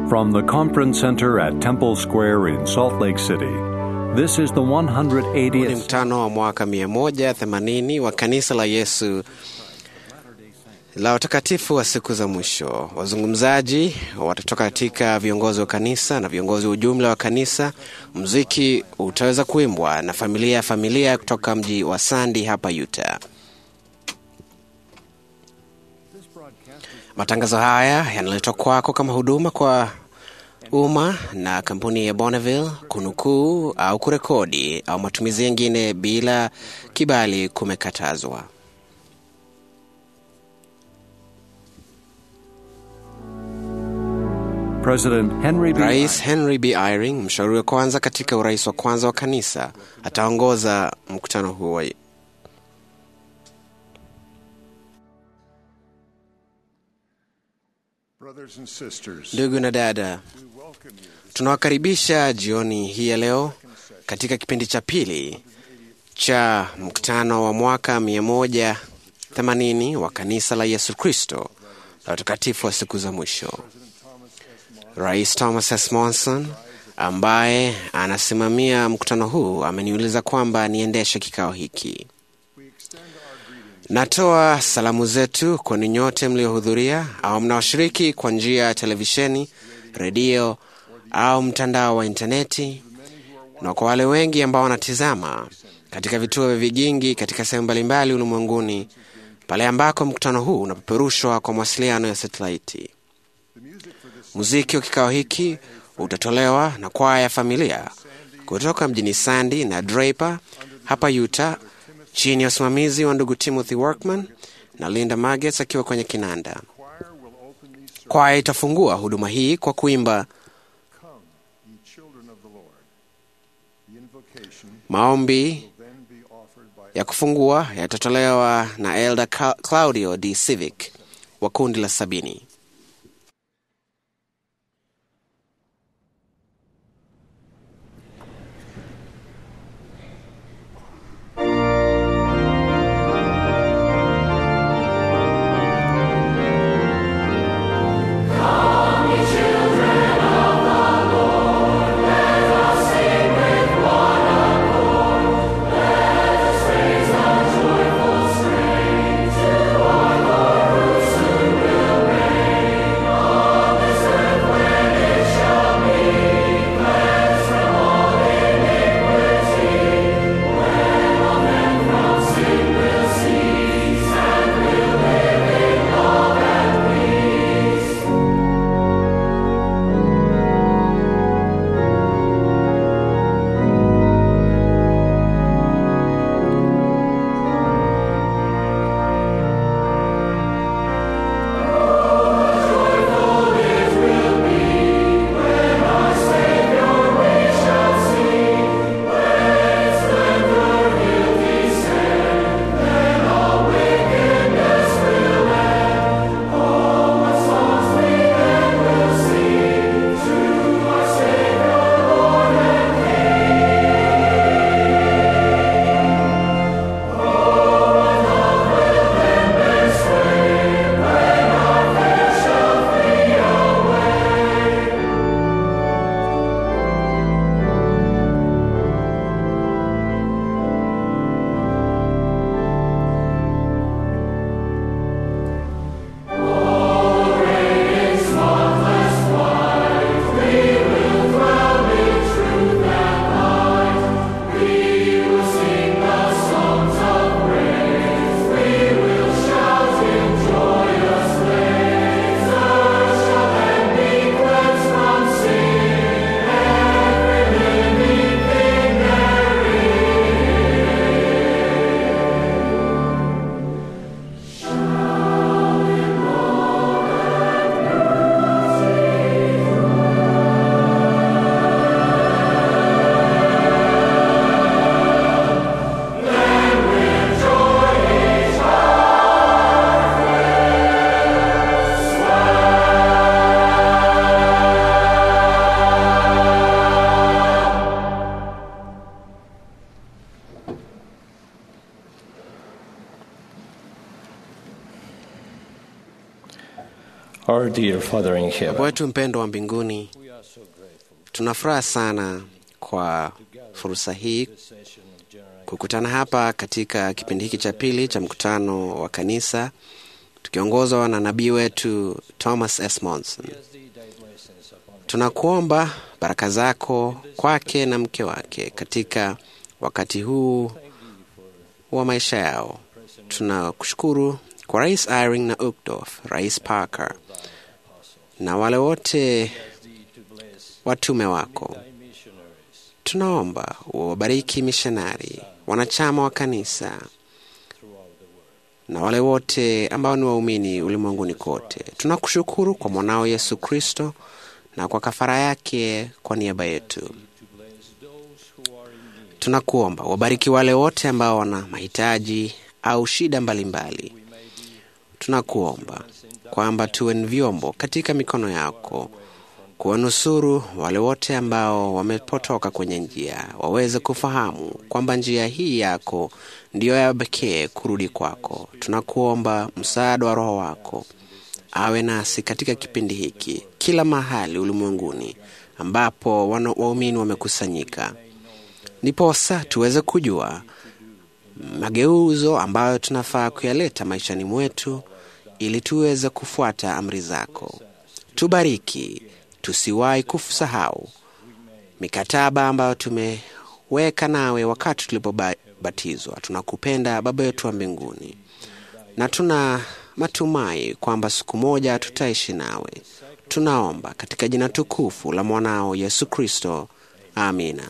From the Conference Center at Temple Square in Salt Lake City, this is the 180th... Ni mkutano wa mwaka 180 wa Kanisa la Yesu la Watakatifu wa siku za mwisho. Wazungumzaji watatoka katika viongozi wa kanisa na viongozi wa ujumla wa kanisa. Muziki utaweza kuimbwa na familia kutoka mji wa Sandy hapa Utah. Matangazo haya yanaletwa kwako kama huduma kwa umma na kampuni ya Bonneville. Kunukuu au kurekodi au matumizi mengine bila kibali kumekatazwa. Rais Henry B. Eyring, mshauri wa kwanza katika urais wa kwanza wa kanisa, ataongoza mkutano huo. Ndugu na dada, tunawakaribisha jioni hii ya leo katika kipindi cha pili cha mkutano wa mwaka 180 wa Kanisa la Yesu Kristo la Watakatifu wa siku za mwisho. Rais Thomas S. Monson, ambaye anasimamia mkutano huu, ameniuliza kwamba niendeshe kikao hiki. Natoa salamu zetu kwa nyote mliohudhuria au mnaoshiriki kwa njia ya televisheni, redio au mtandao wa interneti, na kwa wale wengi ambao wanatizama katika vituo vigingi katika sehemu mbalimbali ulimwenguni, pale ambako mkutano huu unapeperushwa kwa mawasiliano ya satellite. Muziki wa kikao hiki utatolewa na kwaya ya familia kutoka mjini Sandy na Draper hapa Utah, chini ya usimamizi wa ndugu Timothy Workman na Linda Magets akiwa kwenye kinanda. Kwaya itafungua huduma hii kwa kuimba maombi ya kufungua yatatolewa na Elder Claudio D. Civic wa kundi la 70. Rain Our dear Father in Baba heaven, wetu mpendo wa mbinguni, tunafuraha sana kwa fursa hii kukutana hapa katika kipindi hiki cha pili cha mkutano wa kanisa tukiongozwa na nabii wetu Thomas S. Monson. Tunakuomba baraka zako kwake na mke wake katika wakati huu wa maisha yao. Tunakushukuru kwa Rais Eyring na Uchtdorf, Rais Parker na wale wote watume wako. Tunaomba uwabariki mishonari, wanachama wa kanisa na wale wote ambao ni waumini ulimwenguni kote. Tunakushukuru kwa mwanao Yesu Kristo na kwa kafara yake kwa niaba yetu. Tunakuomba wabariki wale wote ambao wana mahitaji au shida mbalimbali. Tunakuomba kwamba tuwe ni vyombo katika mikono yako kuwanusuru wale wote ambao wamepotoka kwenye njia, waweze kufahamu kwamba njia hii yako ndiyo ya pekee kurudi kwako. Tunakuomba msaada wa Roho wako awe nasi katika kipindi hiki, kila mahali ulimwenguni ambapo waumini wamekusanyika, ndiposa tuweze kujua mageuzo ambayo tunafaa kuyaleta maishani mwetu ili tuweze kufuata amri zako. Tubariki, tusiwahi kusahau mikataba ambayo tumeweka nawe wakati tulipobatizwa. Tunakupenda Baba yetu wa mbinguni, na tuna matumai kwamba siku moja tutaishi nawe. Tunaomba katika jina tukufu la mwanao Yesu Kristo. Amina.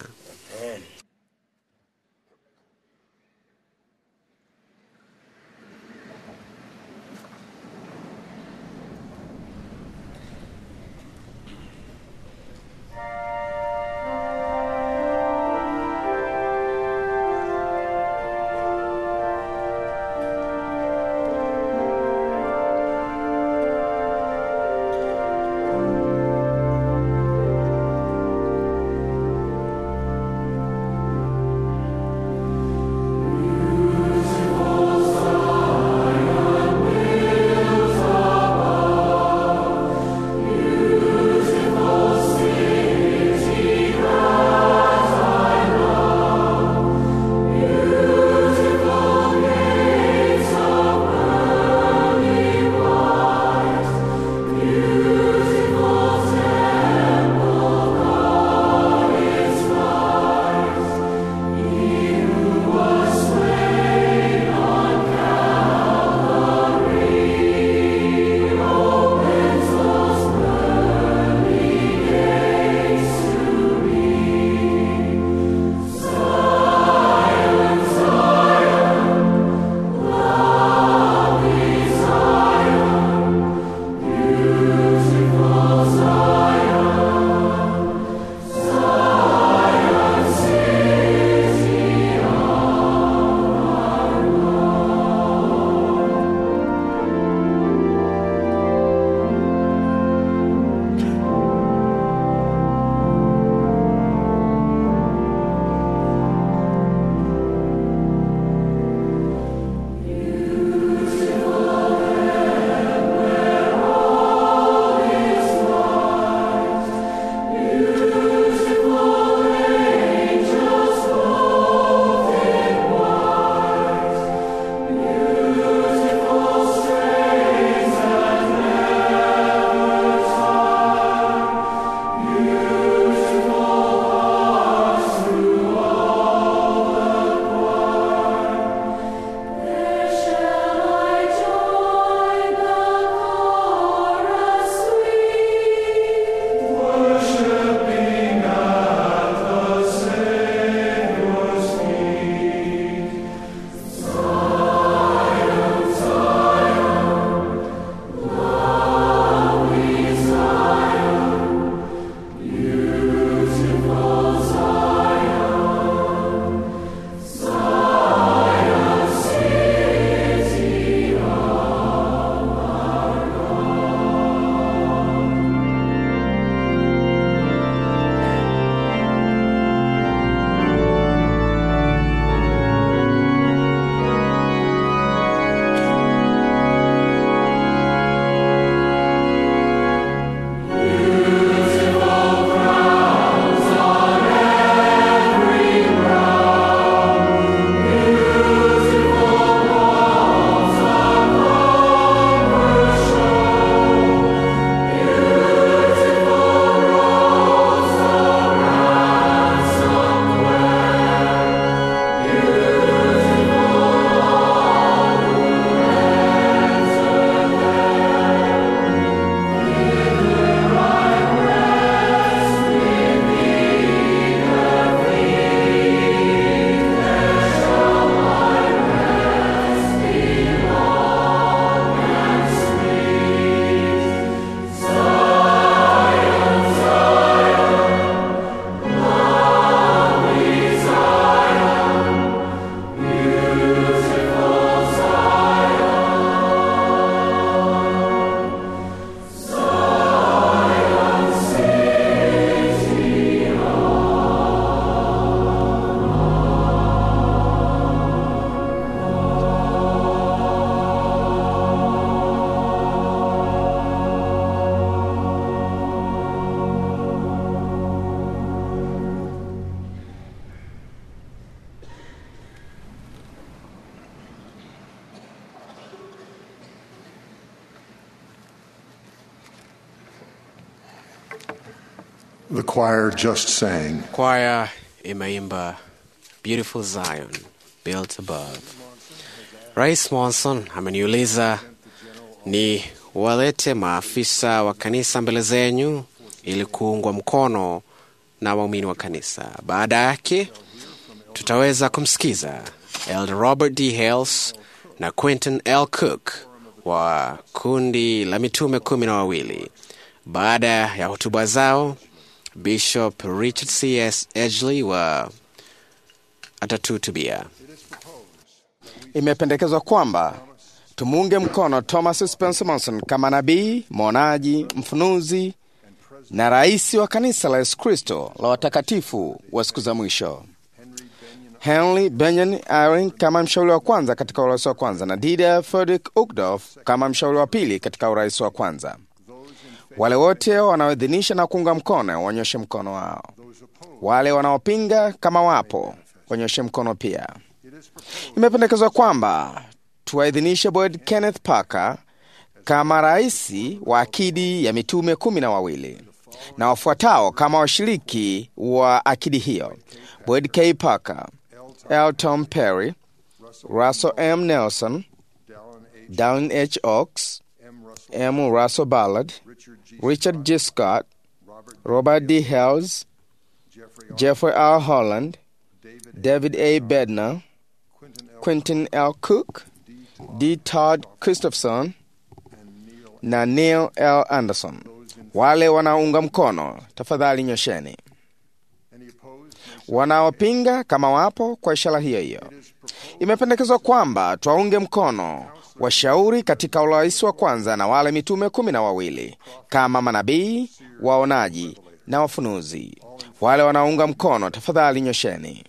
The choir just sang. Kwaya imeimba Beautiful Zion, Built Above. Rais Monson ameniuliza ni walete maafisa wa kanisa mbele zenyu ili kuungwa mkono na waumini wa kanisa. Baada yake tutaweza kumsikiza Elder Robert D. Hales na Quentin L. Cook wa kundi la mitume 12. Baada ya hotuba zao, Bishop Richard C.S. Edgley wa atatuhutubia. Imependekezwa kwamba tumuunge mkono Thomas Spencer Monson kama nabii, mwonaji, mfunuzi na rais wa kanisa la Yesu Kristo la watakatifu wa siku za mwisho. Henry Benyon Eyring kama mshauri wa kwanza katika urais wa kwanza na Didier Frederick Uchtdorf kama mshauri wa pili katika urais wa kwanza. Wale wote wanaoidhinisha na kuunga mkono wanyoshe mkono wao. Wale wanaopinga kama wapo wanyoshe mkono pia. Imependekezwa kwamba tuwaidhinishe Boyd Kenneth Parker kama rais wa akidi ya mitume 12 na wafuatao kama washiriki wa akidi hiyo: Boyd K. Parker, L. Tom Perry, Russell M. Nelson, Dallin H. Oaks, M. Russell Ballard, Richard G. Scott, Robert D. Hales, Jeffrey R. Holland, David A. Bednar, Quentin L. Cook, D. Todd Christopherson na Neil L. Anderson. Wale wanaunga mkono tafadhali nyosheni. Wanaopinga kama wapo kwa ishara hiyo hiyo. Imependekezwa kwamba tuwaunge mkono washauri katika urais wa kwanza na wale mitume 12 kama manabii, waonaji na wafunuzi. Wale wanaunga mkono tafadhali nyosheni.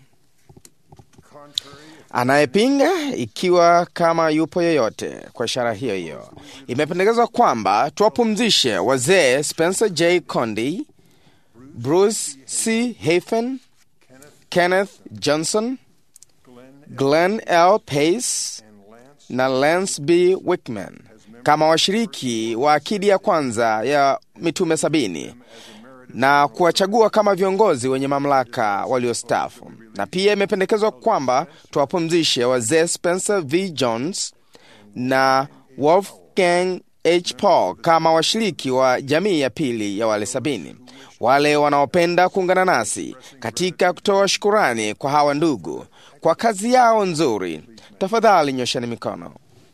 Anayepinga ikiwa kama yupo yoyote kwa ishara hiyo hiyo. Imependekezwa kwamba tuwapumzishe wazee Spencer J. Condi, Bruce C. Hafen, Kenneth Johnson, Glenn L. Pace na Lance B. Wickman kama washiriki wa akidi ya kwanza ya mitume 70 na kuwachagua kama viongozi wenye mamlaka waliostaafu. Na pia imependekezwa kwamba tuwapumzishe wazee Spencer V. Jones na Wolfgang H. Paul kama washiriki wa jamii ya pili ya wale 70. Wale wanaopenda kuungana nasi katika kutoa shukurani kwa hawa ndugu kwa kazi yao nzuri, tafadhali nyosheni mikono.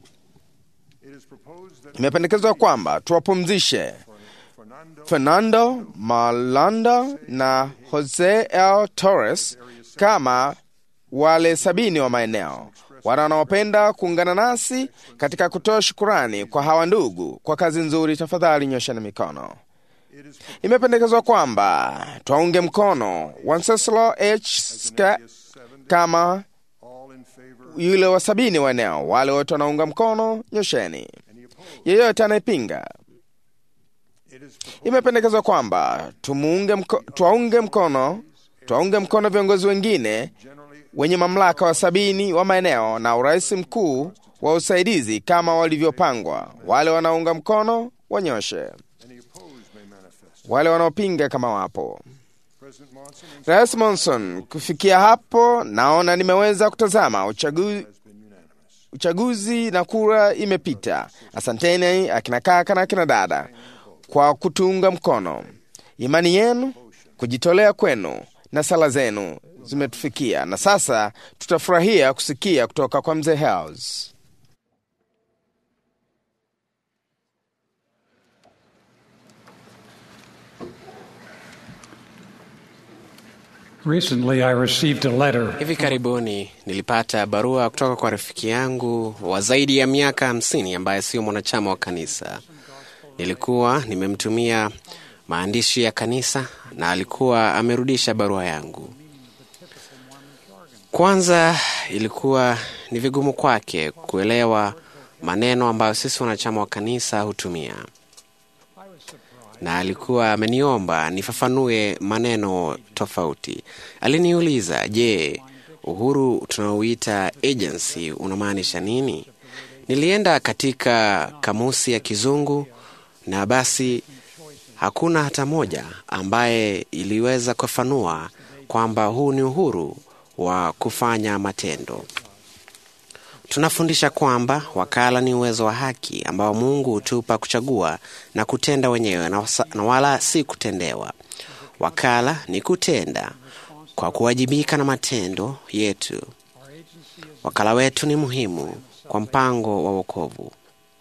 Imependekezwa kwamba tuwapumzishe Fernando Malanda na Jose L. Torres kama wale 70 wa maeneo. Wanaopenda kuungana nasi katika kutoa shukurani kwa hawa ndugu kwa kazi nzuri, tafadhali nyosheni mikono. Imependekezwa kwamba tuwaunge mkono Wenceslas H. Scott kama yule wa 70 wa eneo. Wale wote wanaunga mkono nyosheni. Yeyote anayepinga. Imependekezwa kwamba tuwaunge mkono viongozi wengine wenye mamlaka wa 70 wa maeneo na urais mkuu wa usaidizi kama walivyopangwa. Wale wanaunga mkono wanyoshe. Wale wanaopinga kama wapo. Rais Monson, kufikia hapo naona nimeweza kutazama uchaguzi na kura imepita. Asanteni akina kaka na akina dada kwa kutuunga mkono. Imani yenu, kujitolea kwenu na sala zenu zimetufikia, na sasa tutafurahia kusikia kutoka kwa mzee Hales. Recently I received a letter. Hivi karibuni nilipata barua kutoka kwa rafiki yangu wa zaidi ya miaka 50 ambaye sio mwanachama wa kanisa. Nilikuwa nimemtumia maandishi ya kanisa na alikuwa amerudisha barua yangu. Kwanza ilikuwa ni vigumu kwake kuelewa maneno ambayo sisi wanachama wa kanisa hutumia, na alikuwa ameniomba nifafanue maneno tofauti. Aliniuliza, je, uhuru tunaoita agency unamaanisha nini? Nilienda katika kamusi ya Kizungu na basi Hakuna hata moja ambaye iliweza kufanua kwamba huu ni uhuru wa kufanya matendo. Tunafundisha kwamba wakala ni uwezo wa haki ambao Mungu hutupa kuchagua na kutenda wenyewe na wala si kutendewa. Wakala ni kutenda kwa kuwajibika na matendo yetu. Wakala wetu ni muhimu kwa mpango wa wokovu.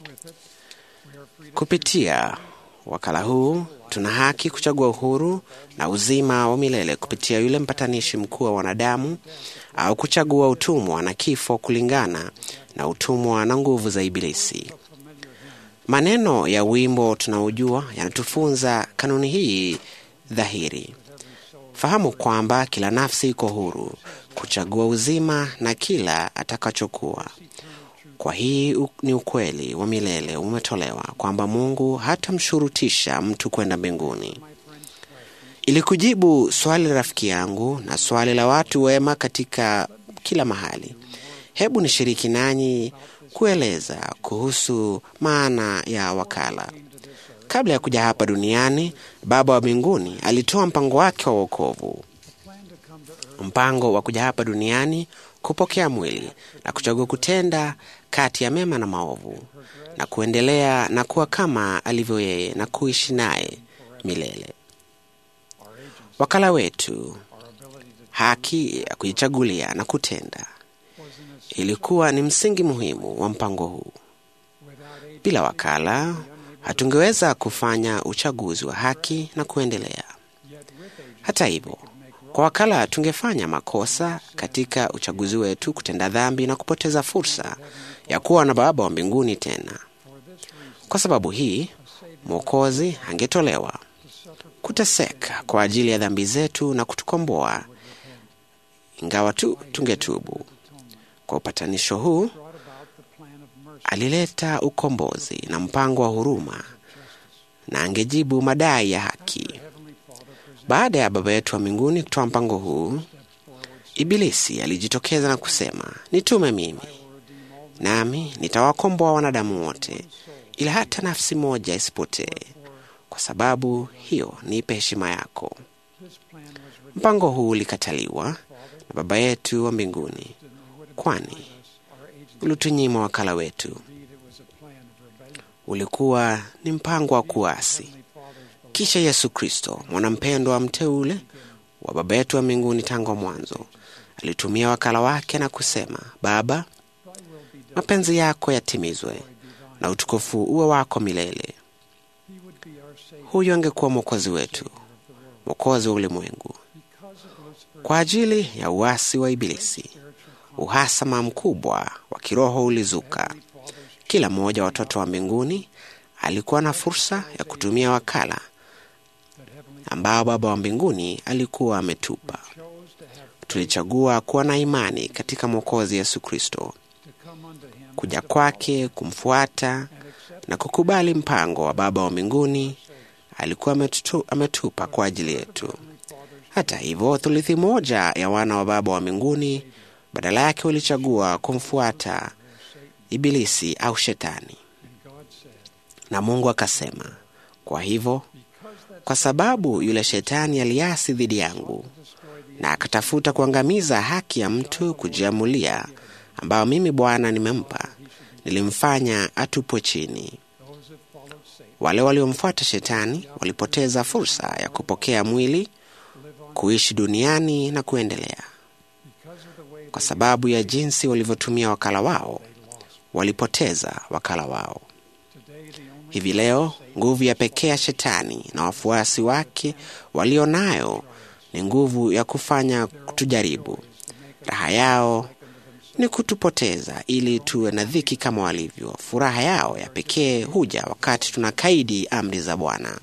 Kupitia wakala huu tuna haki kuchagua uhuru na uzima wa milele kupitia yule mpatanishi mkuu wa wanadamu, au kuchagua utumwa na kifo kulingana na utumwa na nguvu za Ibilisi. Maneno ya wimbo tunaojua yanatufunza kanuni hii dhahiri. Fahamu kwamba kila nafsi iko huru kuchagua uzima na kila atakachokuwa. Kwa hii ni ukweli wa milele umetolewa kwamba Mungu hatamshurutisha mtu kwenda mbinguni. Ili kujibu swali la rafiki yangu na swali la watu wema katika kila mahali, hebu nishiriki nanyi kueleza kuhusu maana ya wakala. Kabla ya kuja hapa duniani, Baba wa mbinguni alitoa mpango wake wa wokovu. Mpango wa kuja hapa duniani, kupokea mwili na kuchagua kutenda kati ya mema na maovu, na kuendelea na kuwa kama alivyo yeye na kuishi naye milele. Wakala wetu, haki ya kujichagulia na kutenda, ilikuwa ni msingi muhimu wa mpango huu. Bila wakala, hatungeweza kufanya uchaguzi wa haki na kuendelea. Hata hivyo, kwa wakala tungefanya makosa katika uchaguzi wetu, kutenda dhambi na kupoteza fursa ya kuwa na Baba wa mbinguni tena. Kwa sababu hii, Mwokozi angetolewa kuteseka kwa ajili ya dhambi zetu na kutukomboa, ingawa tu tungetubu. Kwa upatanisho huu, alileta ukombozi na mpango wa huruma, na angejibu madai ya haki. Baada ya Baba yetu wa mbinguni kutoa mpango huu, Ibilisi alijitokeza na kusema, nitume mimi, nami nitawakomboa wanadamu wote, ila hata nafsi moja isipotee. Kwa sababu hiyo nipe heshima yako. Mpango huu ulikataliwa na Baba yetu wa mbinguni, kwani ulitunyima wakala wetu. Ulikuwa ni mpango wa kuasi. Kisha Yesu Kristo, mwanampendwa mteule wa Baba yetu wa mbinguni tangu mwanzo, alitumia wakala wake na kusema, Baba, mapenzi yako yatimizwe na utukufu uwe wako milele. Huyo angekuwa mwokozi wetu, mwokozi wa ulimwengu. Kwa ajili ya uasi wa Ibilisi, uhasama mkubwa wa kiroho ulizuka. Kila mmoja wa watoto wa mbinguni alikuwa na fursa ya kutumia wakala ambao Baba wa mbinguni alikuwa ametupa. Tulichagua kuwa na imani katika Mwokozi Yesu Kristo, kuja kwake, kumfuata na kukubali mpango wa Baba wa mbinguni alikuwa ametupa kwa ajili yetu. Hata hivyo, thuluthi moja ya wana wa Baba wa mbinguni badala yake walichagua kumfuata Ibilisi au Shetani. Na Mungu akasema, kwa hivyo, kwa sababu yule Shetani aliasi dhidi yangu na akatafuta kuangamiza haki ya mtu kujiamulia, ambao mimi Bwana nimempa, nilimfanya atupwe chini. Wale waliomfuata Shetani walipoteza fursa ya kupokea mwili, kuishi duniani na kuendelea. Kwa sababu ya jinsi walivyotumia wakala wao, walipoteza wakala wao. Hivi leo, nguvu ya pekee ya Shetani na wafuasi wake walionayo ni nguvu ya kufanya kutujaribu. Raha yao ni kutupoteza ili tuwe na dhiki kama walivyo. Furaha yao ya pekee huja wakati tunakaidi amri za Bwana.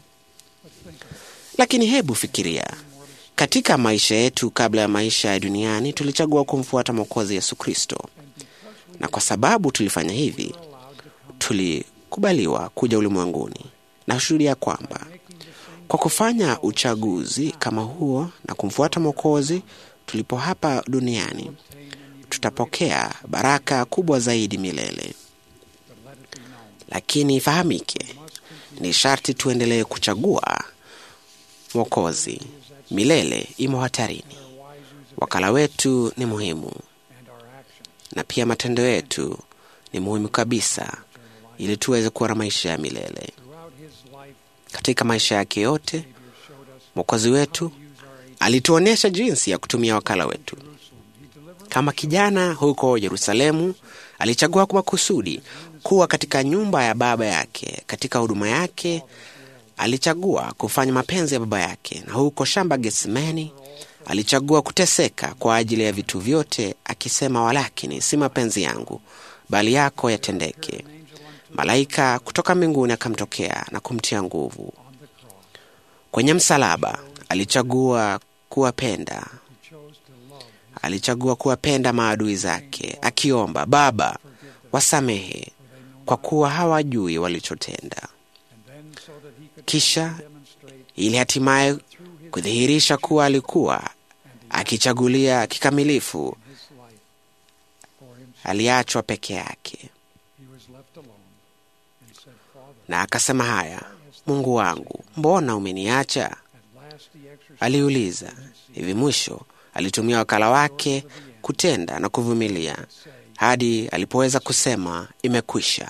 Lakini hebu fikiria, katika maisha yetu kabla ya maisha ya duniani tulichagua kumfuata Mwokozi Yesu Kristo. Na kwa sababu tulifanya hivi, tulikubaliwa kuja ulimwenguni. Na hushuhudia kwamba kwa kufanya uchaguzi kama huo na kumfuata Mwokozi tulipo hapa duniani, tutapokea baraka kubwa zaidi milele. Lakini ifahamike, ni sharti tuendelee kuchagua Mwokozi milele imo hatarini. Wakala wetu ni muhimu, na pia matendo yetu ni muhimu kabisa ili tuweze kuwa na maisha ya milele. Katika maisha yake yote, Mwokozi wetu alituonesha jinsi ya kutumia wakala wetu. Kama kijana huko Yerusalemu, alichagua kwa kusudi kuwa katika nyumba ya baba yake. Katika huduma yake, alichagua kufanya mapenzi ya baba yake, na huko shamba Getsemani alichagua kuteseka kwa ajili ya vitu vyote, akisema, walakini si mapenzi yangu bali yako yatendeke. Malaika kutoka mbinguni akamtokea na kumtia nguvu. Kwenye msalaba alichagua kuwapenda maadui zake, akiomba, Baba, wasamehe kwa kuwa hawajui walichotenda. Kisha ili hatimaye kudhihirisha kuwa alikuwa akichagulia kikamilifu, aliachwa peke yake na akasema, haya, Mungu wangu, mbona umeniacha? Aliuliza. Hivi mwisho alitumia wakala wake kutenda na kuvumilia hadi alipoweza kusema imekwisha.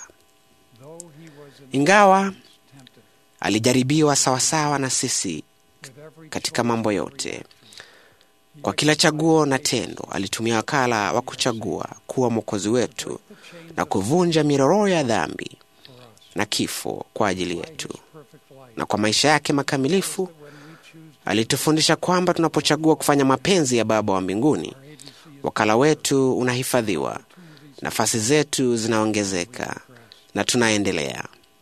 Ingawa alijaribiwa sawasawa na sisi katika mambo yote, kwa kila chaguo na tendo alitumia wakala wa kuchagua kuwa Mwokozi wetu na kuvunja minyororo ya dhambi na kifo kwa ajili yetu. Na kwa maisha yake makamilifu alitufundisha kwamba tunapochagua kufanya mapenzi ya Baba wa mbinguni, wakala wetu unahifadhiwa, nafasi zetu zinaongezeka na tunaendelea.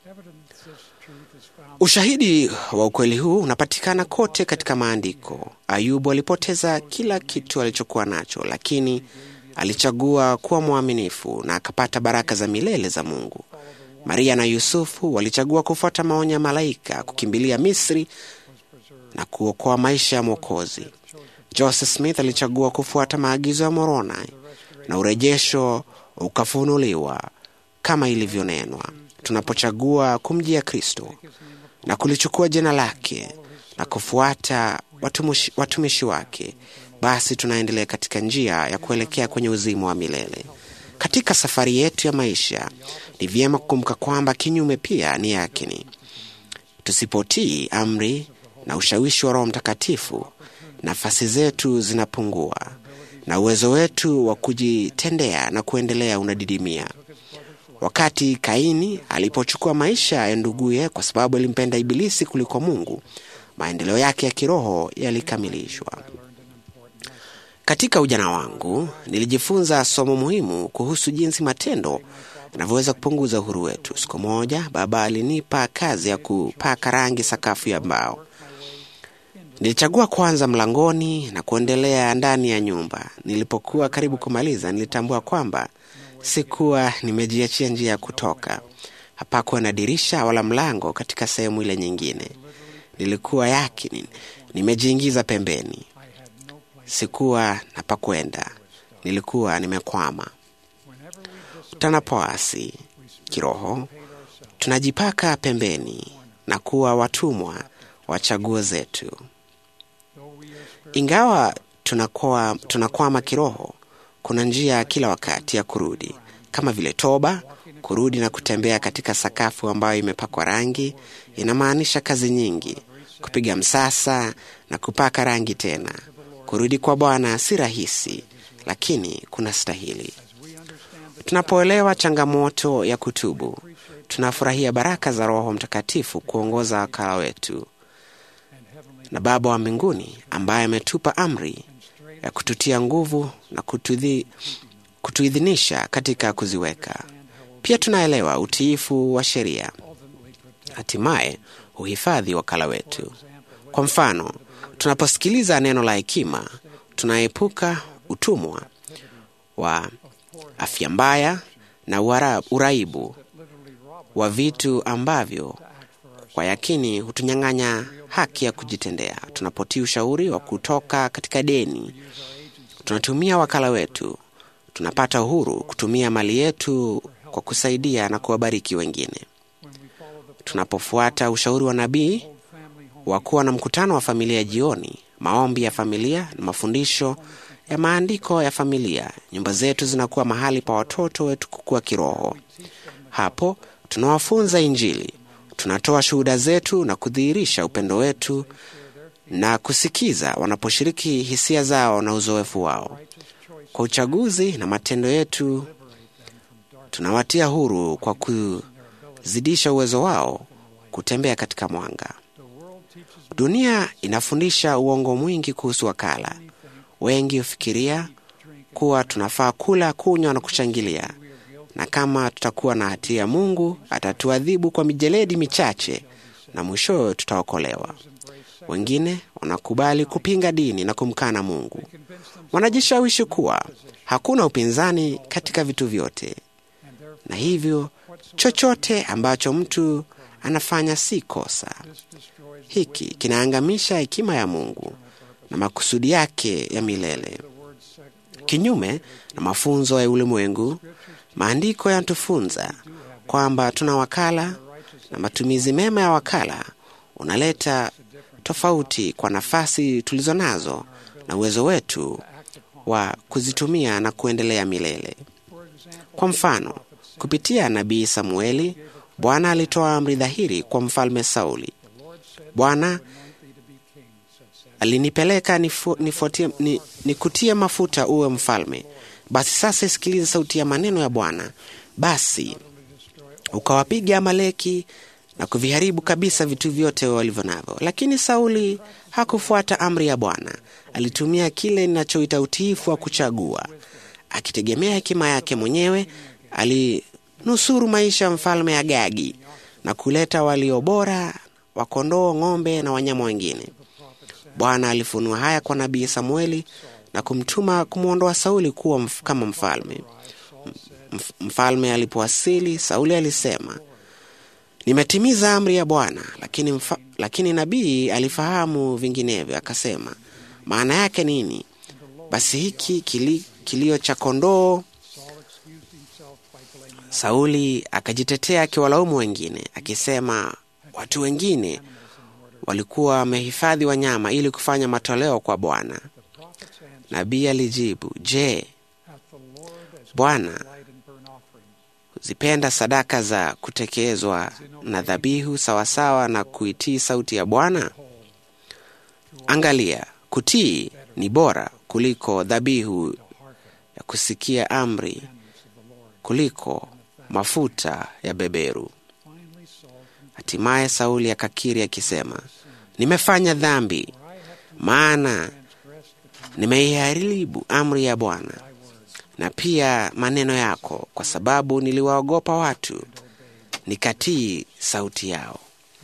Ushahidi wa ukweli huu unapatikana kote katika maandiko. Ayubu alipoteza kila kitu alichokuwa nacho, lakini alichagua kuwa mwaminifu na akapata baraka za milele za Mungu. Maria na Yusufu walichagua kufuata maonyo ya malaika, kukimbilia Misri na kuokoa maisha ya Mwokozi. Joseph Smith alichagua kufuata maagizo ya Moroni na urejesho ukafunuliwa kama ilivyonenwa. Tunapochagua kumjia Kristo na kulichukua jina lake na kufuata watumishi wake, basi tunaendelea katika njia ya kuelekea kwenye uzima wa milele. Katika safari yetu ya maisha, ni vyema kukumbuka kwamba kinyume pia ni yakini. Tusipotii amri na ushawishi wa Roho Mtakatifu, nafasi zetu zinapungua na uwezo wetu wa kujitendea na kuendelea unadidimia. Wakati Kaini alipochukua maisha ya nduguye kwa sababu alimpenda Ibilisi kuliko Mungu, maendeleo yake ya kiroho yalikamilishwa. Katika ujana wangu nilijifunza somo muhimu kuhusu jinsi matendo yanavyoweza kupunguza uhuru wetu. Siku moja baba alinipa kazi ya kupaka rangi sakafu ya mbao. Nilichagua kwanza mlangoni na kuendelea ndani ya nyumba. Nilipokuwa karibu kumaliza, nilitambua kwamba sikuwa nimejiachia njia ya kutoka. Hapakuwa na dirisha wala mlango katika sehemu ile nyingine. Nilikuwa yakini nimejiingiza pembeni. Sikuwa na pa kwenda. Nilikuwa nimekwama. Tunapoasi kiroho, tunajipaka pembeni na kuwa watumwa wa chaguo zetu. Ingawa tunakwama kiroho, kuna njia kila wakati ya kurudi, kama vile toba. Kurudi na kutembea katika sakafu ambayo imepakwa rangi inamaanisha kazi nyingi, kupiga msasa na kupaka rangi tena. Kurudi kwa Bwana si rahisi, lakini kuna stahili. Tunapoelewa changamoto ya kutubu, tunafurahia baraka za Roho Mtakatifu kuongoza wakala wetu, na Baba wa mbinguni ambaye ametupa amri ya kututia nguvu na kutuidhinisha katika kuziweka. Pia tunaelewa utiifu wa sheria hatimaye uhifadhi wakala wetu. Kwa mfano, tunaposikiliza neno la hekima, tunaepuka utumwa wa afya mbaya na uraibu wa vitu ambavyo kwa yakini hutunyang'anya haki ya kujitendea. Tunapotii ushauri wa kutoka katika deni, tunatumia wakala wetu, tunapata uhuru kutumia mali yetu kwa kusaidia na kuwabariki wengine. Tunapofuata ushauri wa nabii wa kuwa na mkutano wa familia jioni, maombi ya familia na mafundisho ya maandiko ya familia. Nyumba zetu zinakuwa mahali pa watoto wetu kukua kiroho. Hapo tunawafunza Injili, tunatoa shuhuda zetu na kudhihirisha upendo wetu na kusikiza wanaposhiriki hisia zao na uzoefu wao. Kwa uchaguzi na matendo yetu tunawatia huru kwa kuzidisha uwezo wao kutembea katika mwanga. Dunia inafundisha uongo mwingi kuhusu wakala. Wengi hufikiria kuwa tunafaa kula, kunywa na kushangilia, na kama tutakuwa na hatia, Mungu atatuadhibu kwa mijeledi michache na mwishowe tutaokolewa. Wengine wanakubali kupinga dini na kumkana Mungu. Wanajishawishi kuwa hakuna upinzani katika vitu vyote, na hivyo chochote ambacho mtu anafanya si kosa. Hiki kinaangamisha hekima ya Mungu na makusudi yake ya milele. Kinyume na mafunzo ya ulimwengu, maandiko yanatufunza kwamba tuna wakala, na matumizi mema ya wakala unaleta tofauti kwa nafasi tulizo nazo na uwezo wetu wa kuzitumia na kuendelea milele. Kwa mfano, kupitia nabii Samueli, Bwana alitoa amri dhahiri kwa mfalme Sauli. Bwana alinipeleka nikutie mafuta uwe mfalme. Basi sasa sikiliza sauti ya maneno ya Bwana. Basi ukawapiga Amaleki na kuviharibu kabisa vitu vyote walivyo navyo. Lakini Sauli hakufuata amri ya Bwana. Alitumia kile ninachoita utiifu wa kuchagua. Akitegemea hekima yake mwenyewe, alinusuru maisha ya mfalme Agagi na kuleta walio bora wa kondoo, ng'ombe na wanyama wengine. Bwana alifunua haya kwa nabii Samueli na kumtuma kumwondoa Sauli kuwa kama mfalme. Mfalme alipowasili, Sauli alisema, nimetimiza amri ya Bwana. Lakini nabii alifahamu vinginevyo, akasema, maana yake nini? Basi hiki kilio cha kondoo. Sauli akajitetea akiwalaumu wengine, akisema watu wengine walikuwa wamehifadhi wanyama ili kufanya matoleo kwa Bwana. Nabii alijibu, je, Bwana zipenda sadaka za kutekezwa na dhabihu sawasawa na kuitii sauti ya Bwana? Angalia, kutii ni bora kuliko dhabihu ya kusikia amri, kuliko mafuta ya beberu. Hatimaye Sauli akakiri akisema, nimefanya dhambi, maana nimeiharibu amri ya Bwana na pia maneno yako, kwa sababu niliwaogopa watu nikatii sauti yao.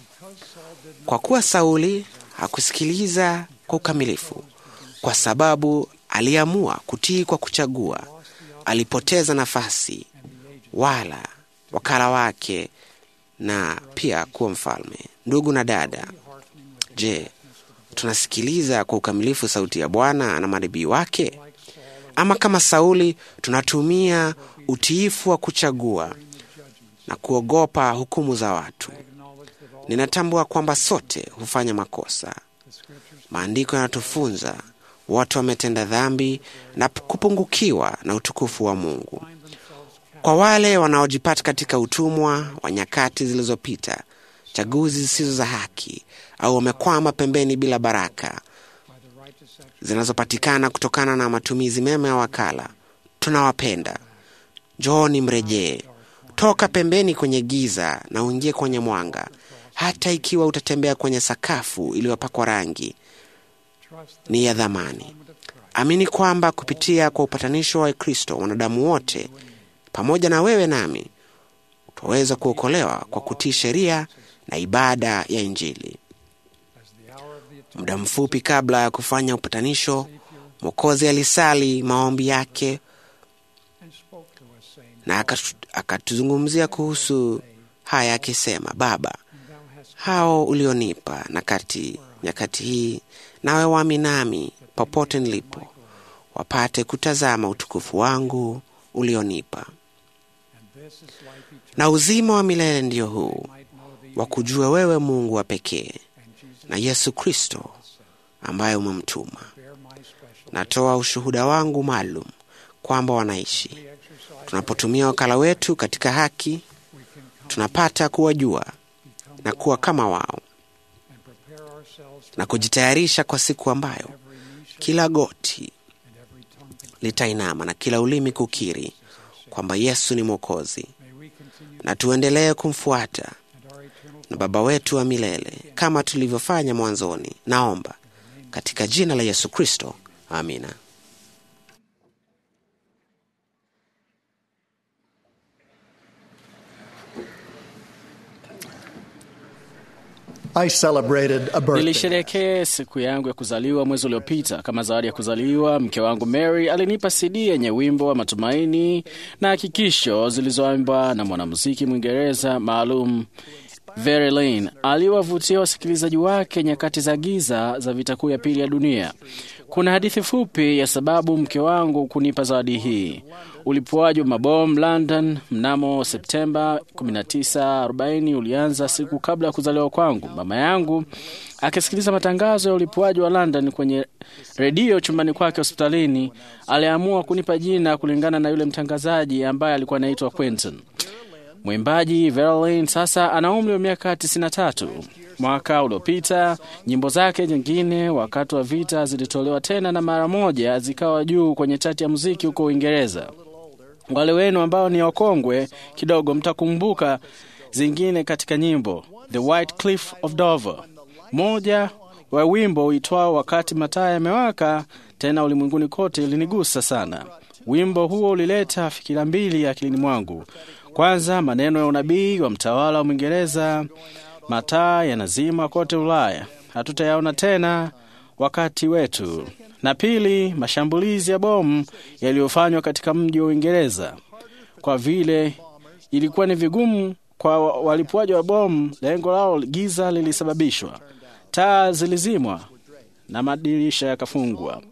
Kwa kuwa Sauli hakusikiliza kwa ukamilifu, kwa sababu aliamua kutii kwa kuchagua, alipoteza nafasi wala wakala wake na pia kuwa mfalme. Ndugu na dada, je, tunasikiliza kwa ukamilifu sauti ya Bwana na manabii wake? Ama kama Sauli tunatumia utiifu wa kuchagua na kuogopa hukumu za watu? Ninatambua kwamba sote hufanya makosa. Maandiko yanatufunza watu wametenda dhambi na kupungukiwa na utukufu wa Mungu. Kwa wale wanaojipata katika utumwa wa nyakati zilizopita, chaguzi zisizo za haki, au wamekwama pembeni bila baraka zinazopatikana kutokana na matumizi mema ya wakala, tunawapenda. Njooni mrejee. Toka pembeni kwenye giza na uingie kwenye mwanga. Hata ikiwa utatembea kwenye sakafu iliyopakwa rangi, ni ya dhamani. Amini kwamba kupitia kwa upatanisho wa Kristo, wanadamu wote pamoja na wewe nami tutaweza kuokolewa kwa kutii sheria na ibada ya Injili. Muda mfupi kabla ya kufanya upatanisho, Mwokozi alisali maombi yake na akatuzungumzia kuhusu haya akisema, Baba, hao ulionipa nyakati hii, nawe waaminami popote nilipo, wapate kutazama utukufu wangu ulionipa. Na uzima wa milele ndio huu, wa kujua wewe Mungu wa pekee na Yesu Kristo ambaye umemtuma. Natoa ushuhuda wangu maalum kwamba wanaishi. Tunapotumia wakala wetu katika haki, tunapata kuwajua na kuwa kama wao na kujitayarisha kwa siku ambayo kila goti litainama na kila ulimi kukiri kwamba Yesu ni Mwokozi, na tuendelee kumfuata na Baba wetu wa milele kama tulivyofanya mwanzoni. Naomba katika jina la Yesu Kristo. Amina. Nilisherehekea siku yangu ya kuzaliwa mwezi uliopita. Kama zawadi ya kuzaliwa, mke wangu Mary alinipa CD yenye wimbo wa matumaini na hakikisho zilizoimbwa na mwanamuziki Mwingereza maalum Very Lane. Aliwavutia wasikilizaji wake nyakati za giza za vita kuu ya pili ya dunia. Kuna hadithi fupi ya sababu mke wangu kunipa zawadi hii. Ulipuaji wa mabomu London mnamo Septemba 1940 ulianza siku kabla ya kuzaliwa kwangu. Mama yangu akisikiliza matangazo ya ulipuaji wa London kwenye redio chumbani kwake hospitalini, aliamua kunipa jina kulingana na yule mtangazaji ambaye alikuwa anaitwa Quentin. Mwimbaji Vera Lane sasa ana umri wa miaka 93. Mwaka uliopita nyimbo zake nyingine wakati wa vita zilitolewa tena na mara moja zikawa juu kwenye chati ya muziki huko Uingereza. Wale wenu ambao ni wakongwe kidogo mtakumbuka zingine katika nyimbo The White Cliff of Dover. Moja wa wimbo uitwao Wakati Mataa Yamewaka Tena Ulimwenguni Kote ilinigusa sana. Wimbo huo ulileta fikira mbili akilini mwangu. Kwanza, maneno ya unabii wa mtawala wa Mwingereza, mataa yanazima kote Ulaya, hatutayaona tena wakati wetu. Na pili, mashambulizi ya bomu yaliyofanywa katika mji wa Uingereza. Kwa vile ilikuwa ni vigumu kwa walipuaji wa bomu, lengo lao giza lilisababishwa. Taa zilizimwa na madirisha yakafungwa.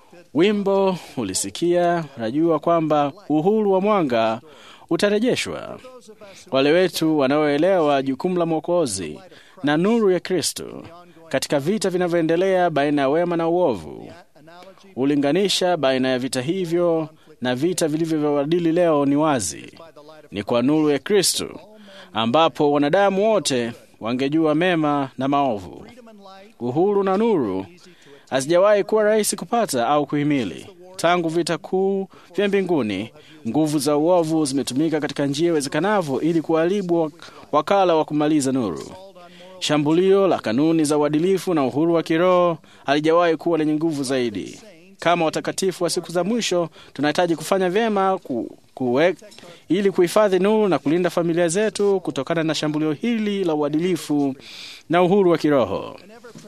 Wimbo ulisikia, najua kwamba uhuru wa mwanga utarejeshwa. Wale wetu wanaoelewa jukumu la Mwokozi na nuru ya Kristo katika vita vinavyoendelea baina ya wema na uovu. Ulinganisha baina ya vita hivyo na vita vilivyowadili leo ni wazi. Ni kwa nuru ya Kristo ambapo wanadamu wote wangejua mema na maovu. Uhuru na nuru hazijawahi kuwa rahisi kupata au kuhimili. Tangu vita kuu vya mbinguni, nguvu za uovu zimetumika katika njia iwezekanavyo ili kuharibu wakala wa kumaliza nuru. Shambulio la kanuni za uadilifu na uhuru wa kiroho halijawahi kuwa lenye nguvu zaidi. Kama watakatifu wa siku za mwisho, tunahitaji kufanya vyema ili kuhifadhi nuru na kulinda familia zetu kutokana na shambulio hili la uadilifu na uhuru wa kiroho.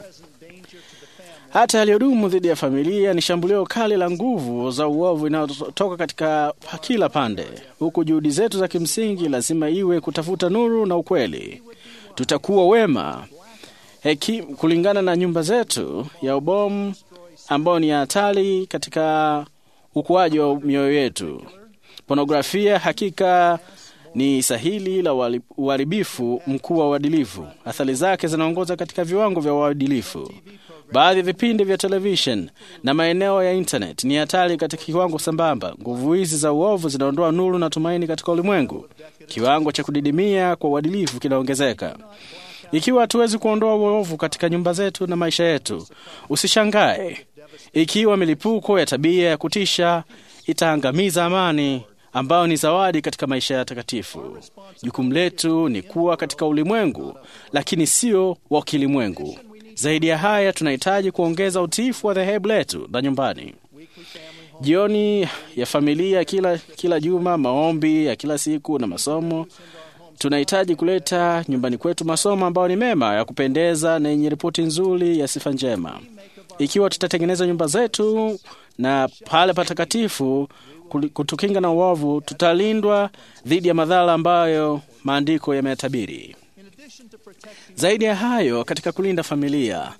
Hata yaliyodumu dhidi ya familia ni shambulio kali la nguvu za uovu inayotoka katika kila pande. Huku juhudi zetu za kimsingi lazima iwe kutafuta nuru na ukweli. Tutakuwa wema kulingana na nyumba zetu ya ubomu ambao ni hatari katika ukuaji wa mioyo yetu. Pornografia hakika ni sahili la uharibifu mkuu wa uadilifu. Athari zake zinaongoza katika viwango vya uadilifu. Baadhi ya vipindi vya television na maeneo ya internet ni hatari katika kiwango sambamba. Nguvu hizi za uovu zinaondoa nuru na tumaini katika ulimwengu. Kiwango cha kudidimia kwa uadilifu kinaongezeka. Ikiwa hatuwezi kuondoa uovu katika nyumba zetu na maisha yetu, usishangae ikiwa milipuko ya tabia ya kutisha itaangamiza amani ambao ni zawadi katika maisha ya takatifu. Jukumu letu ni kuwa katika ulimwengu, lakini sio wa kilimwengu. Zaidi ya haya, tunahitaji kuongeza utiifu wa dhehebu letu la nyumbani. Jioni ya familia kila juma, maombi ya kila siku na masomo. Tunahitaji kuleta nyumbani kwetu masomo ambayo ni mema, ya kupendeza na yenye ripoti nzuri ya sifa njema. Ikiwa tutatengeneza nyumba zetu na pale patakatifu kutukinga na uovu, tutalindwa dhidi ya madhara ambayo maandiko yametabiri. Zaidi ya hayo, katika kulinda familia,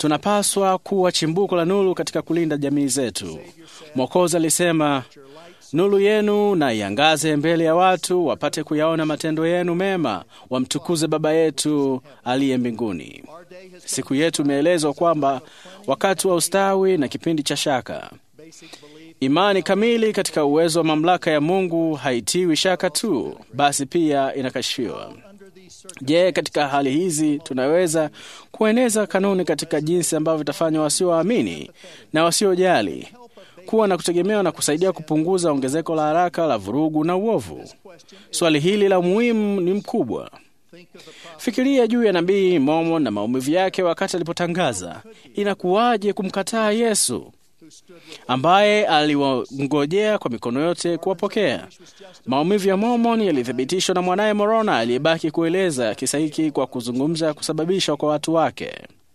tunapaswa kuwa chimbuko la nuru katika kulinda jamii zetu. Mwokozi alisema, Nuru yenu na iangaze mbele ya watu, wapate kuyaona matendo yenu mema, wamtukuze Baba yetu aliye mbinguni. Siku yetu imeelezwa kwamba wakati wa ustawi na kipindi cha shaka. Imani kamili katika uwezo wa mamlaka ya Mungu haitiwi shaka tu, basi pia inakashifiwa. Je, katika hali hizi tunaweza kueneza kanuni katika jinsi ambavyo itafanya wasioamini na wasiojali kuwa na kutegemewa na kusaidia kupunguza ongezeko la haraka la vurugu na uovu? Swali hili la muhimu ni mkubwa. Fikiria juu ya nabii Mormon na maumivu yake wakati alipotangaza, inakuwaje kumkataa Yesu ambaye aliwangojea kwa mikono yote kuwapokea. Maumivu ya Mormon yalithibitishwa na mwanaye Morona aliyebaki kueleza kisa hiki kwa kuzungumza kusababishwa kwa watu wake.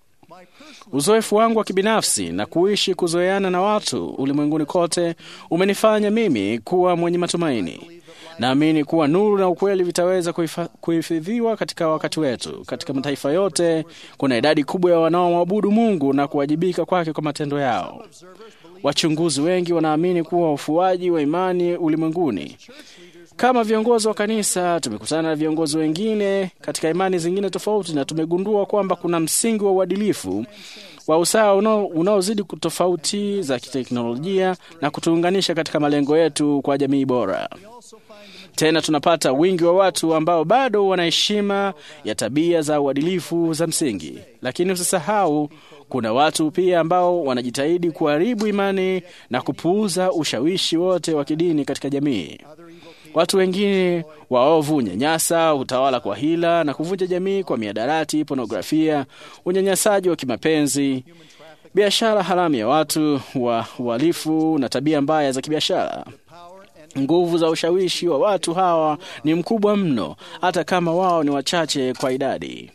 Uzoefu wangu wa kibinafsi na kuishi kuzoeana na watu ulimwenguni kote umenifanya mimi kuwa mwenye matumaini. Naamini kuwa nuru na ukweli vitaweza kuhifadhiwa katika wakati wetu. Katika mataifa yote kuna idadi kubwa ya wanaomwabudu Mungu na kuwajibika kwake kwa matendo yao. Wachunguzi wengi wanaamini kuwa ufuaji wa imani ulimwenguni. Kama viongozi wa kanisa, tumekutana na viongozi wengine katika imani zingine tofauti na tumegundua kwamba kuna msingi wa uadilifu wa usawa unaozidi tofauti za kiteknolojia na kutuunganisha katika malengo yetu kwa jamii bora. Tena tunapata wingi wa watu ambao bado wana heshima ya tabia za uadilifu za msingi. Lakini usisahau kuna watu pia ambao wanajitahidi kuharibu imani na kupuuza ushawishi wote wa kidini katika jamii. Watu wengine waovu nyanyasa, utawala kwa hila na kuvunja jamii kwa miadarati, pornografia, unyanyasaji wa kimapenzi, biashara haramu ya watu, uhalifu na tabia mbaya za kibiashara. Nguvu za ushawishi wa watu hawa ni mkubwa mno, hata kama wao ni wachache kwa idadi.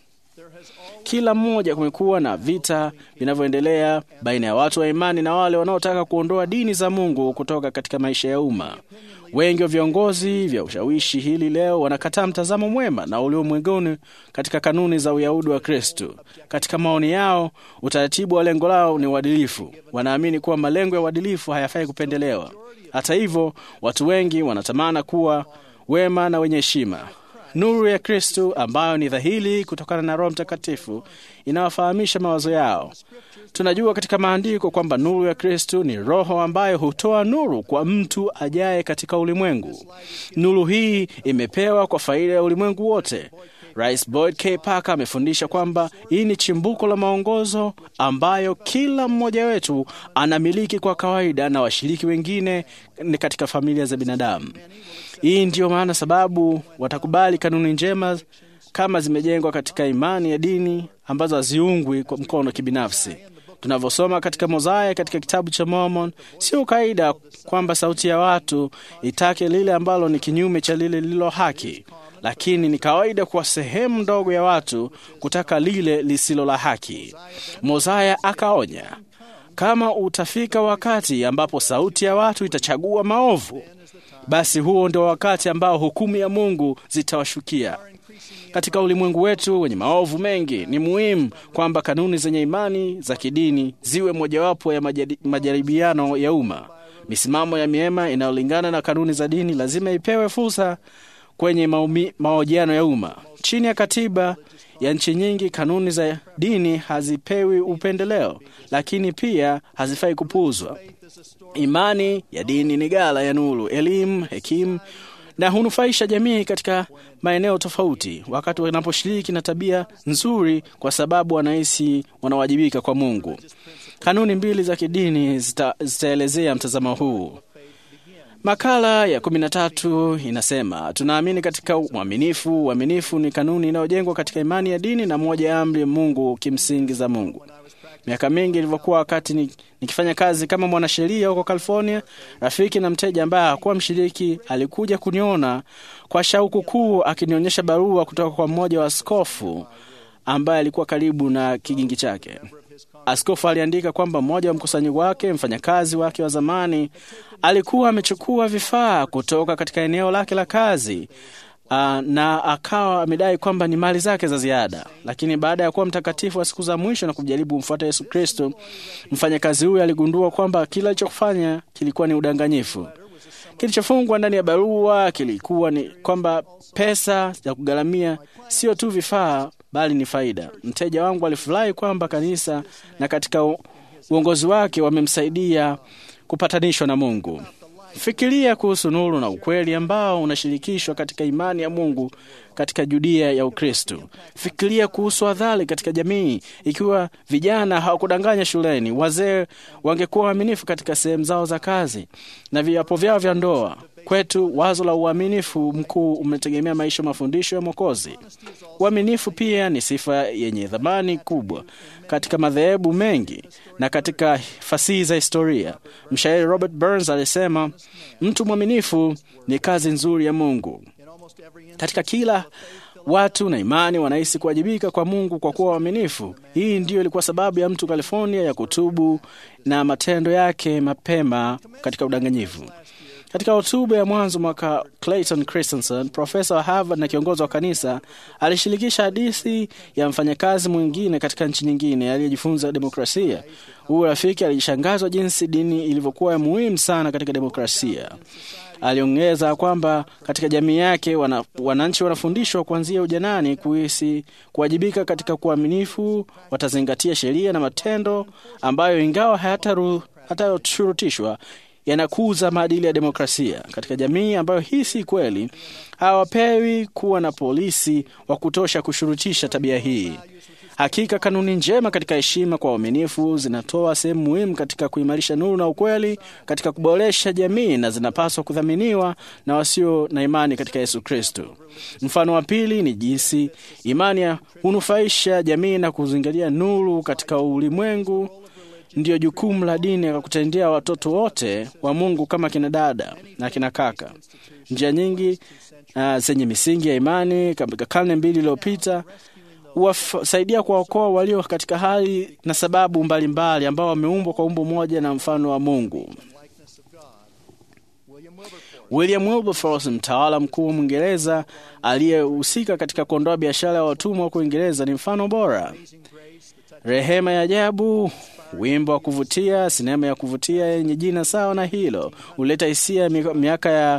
Kila mmoja kumekuwa na vita vinavyoendelea baina ya watu wa imani na wale wanaotaka kuondoa dini za Mungu kutoka katika maisha ya umma. Wengi wa viongozi vya ushawishi hili leo wanakataa mtazamo mwema na ulimwenguni katika kanuni za Uyahudi wa Kristo. Katika maoni yao, utaratibu wa lengo lao ni uadilifu. Wanaamini kuwa malengo ya uadilifu hayafai kupendelewa. Hata hivyo, watu wengi wanatamana kuwa wema na wenye heshima. Nuru ya Kristo ambayo ni dhahiri kutokana na Roho Mtakatifu inawafahamisha mawazo yao. Tunajua katika maandiko kwamba nuru ya Kristo ni roho ambayo hutoa nuru kwa mtu ajaye katika ulimwengu. Nuru hii imepewa kwa faida ya ulimwengu wote. Rais Boyd K. Parker amefundisha kwamba hii ni chimbuko la maongozo ambayo kila mmoja wetu anamiliki kwa kawaida na washiriki wengine katika familia za binadamu. Hii ndiyo maana sababu watakubali kanuni njema kama zimejengwa katika imani ya dini ambazo haziungwi kwa mkono kibinafsi. Tunavyosoma katika Mozaya katika kitabu cha Mormon, sio kaida kwamba sauti ya watu itake lile ambalo ni kinyume cha lile lililo haki, lakini ni kawaida kwa sehemu ndogo ya watu kutaka lile lisilo la haki. Mozaya akaonya, kama utafika wakati ambapo sauti ya watu itachagua maovu, basi huo ndio wakati ambao hukumu ya Mungu zitawashukia. Katika ulimwengu wetu wenye maovu mengi, ni muhimu kwamba kanuni zenye imani za kidini ziwe mojawapo ya majaribiano ya umma. Misimamo ya miema inayolingana na kanuni za dini lazima ipewe fursa kwenye mahojiano ya umma. Chini ya katiba ya nchi nyingi, kanuni za dini hazipewi upendeleo, lakini pia hazifai kupuuzwa. Imani ya dini ni ghala ya nuru, elimu, hekimu na hunufaisha jamii katika maeneo tofauti wakati wanaposhiriki na tabia nzuri kwa sababu wanahisi wanawajibika kwa Mungu. Kanuni mbili za kidini zitaelezea mtazamo huu. Makala ya 13 inasema, tunaamini katika uaminifu. Uaminifu ni kanuni inayojengwa katika imani ya dini na moja ya amri ya Mungu kimsingi za Mungu. Miaka mingi ilivyokuwa wakati nikifanya kazi kama mwanasheria huko California, rafiki na mteja ambaye hakuwa mshiriki alikuja kuniona kwa shauku kuu, akinionyesha barua kutoka kwa mmoja wa askofu ambaye alikuwa karibu na kigingi chake. Askofu aliandika kwamba mmoja wa mkusanyiko wake, mfanyakazi wake wa zamani, alikuwa amechukua vifaa kutoka katika eneo lake la kazi na akawa amedai kwamba ni mali zake za ziada. Lakini baada ya kuwa mtakatifu wa siku za mwisho na kujaribu kumfuata Yesu Kristo, mfanyakazi huyu aligundua kwamba kila alichofanya kilikuwa ni udanganyifu. Kilichofungwa ndani ya barua kilikuwa ni kwamba pesa ya kugharamia sio tu vifaa bali ni faida. Mteja wangu alifurahi kwamba kanisa na katika uongozi wake wamemsaidia kupatanishwa na Mungu. Fikiria kuhusu nuru na ukweli ambao unashirikishwa katika imani ya Mungu katika Judea ya Ukristo. Fikiria kuhusu adhari katika jamii. Ikiwa vijana hawakudanganya shuleni, wazee wangekuwa waaminifu katika sehemu zao za kazi na viapo vyao vya ndoa. Kwetu wazo la uaminifu mkuu umetegemea maisha mafundisho ya Mwokozi. Uaminifu pia ni sifa yenye thamani kubwa katika madhehebu mengi na katika fasihi za historia. Mshairi Robert Burns alisema, mtu mwaminifu ni kazi nzuri ya Mungu. Katika kila watu na imani wanahisi kuwajibika kwa Mungu kwa kuwa waaminifu. Hii ndiyo ilikuwa sababu ya mtu California ya kutubu na matendo yake mapema katika udanganyifu. Katika hotuba ya mwanzo mwaka, Clayton Christensen, profesa wa Harvard na kiongozi wa kanisa, alishirikisha hadithi ya mfanyakazi mwingine katika nchi nyingine aliyejifunza demokrasia. Huyu rafiki alishangazwa jinsi dini ilivyokuwa muhimu sana katika demokrasia. Aliongeza kwamba katika jamii yake wananchi wanafundishwa kuanzia ujanani kuhisi kuwajibika katika kuaminifu, watazingatia sheria na matendo ambayo ingawa hayatashurutishwa yanakuza maadili ya demokrasia. Katika jamii ambayo hii si kweli, hawapewi kuwa na polisi wa kutosha kushurutisha tabia hii. Hakika kanuni njema katika heshima kwa uaminifu zinatoa sehemu muhimu katika kuimarisha nuru na ukweli katika kuboresha jamii na zinapaswa kudhaminiwa na wasio na imani katika Yesu Kristo. Mfano wa pili ni jinsi imani hunufaisha jamii na kuzingatia nuru katika ulimwengu. Ndiyo jukumu la dini ya kutendea watoto wote wa Mungu kama kina dada na kina kaka. Njia nyingi zenye misingi ya imani katika karne mbili iliyopita huwasaidia kuwaokoa walio katika hali na sababu mbalimbali ambao wameumbwa kwa umbo moja na mfano wa Mungu. William Wilberforce, mtawala mkuu wa Uingereza aliyehusika katika kuondoa biashara ya watumwa huko Uingereza, ni mfano bora. Rehema ya ajabu, wimbo wa kuvutia, sinema ya kuvutia yenye jina sawa na hilo, huleta hisia miaka ya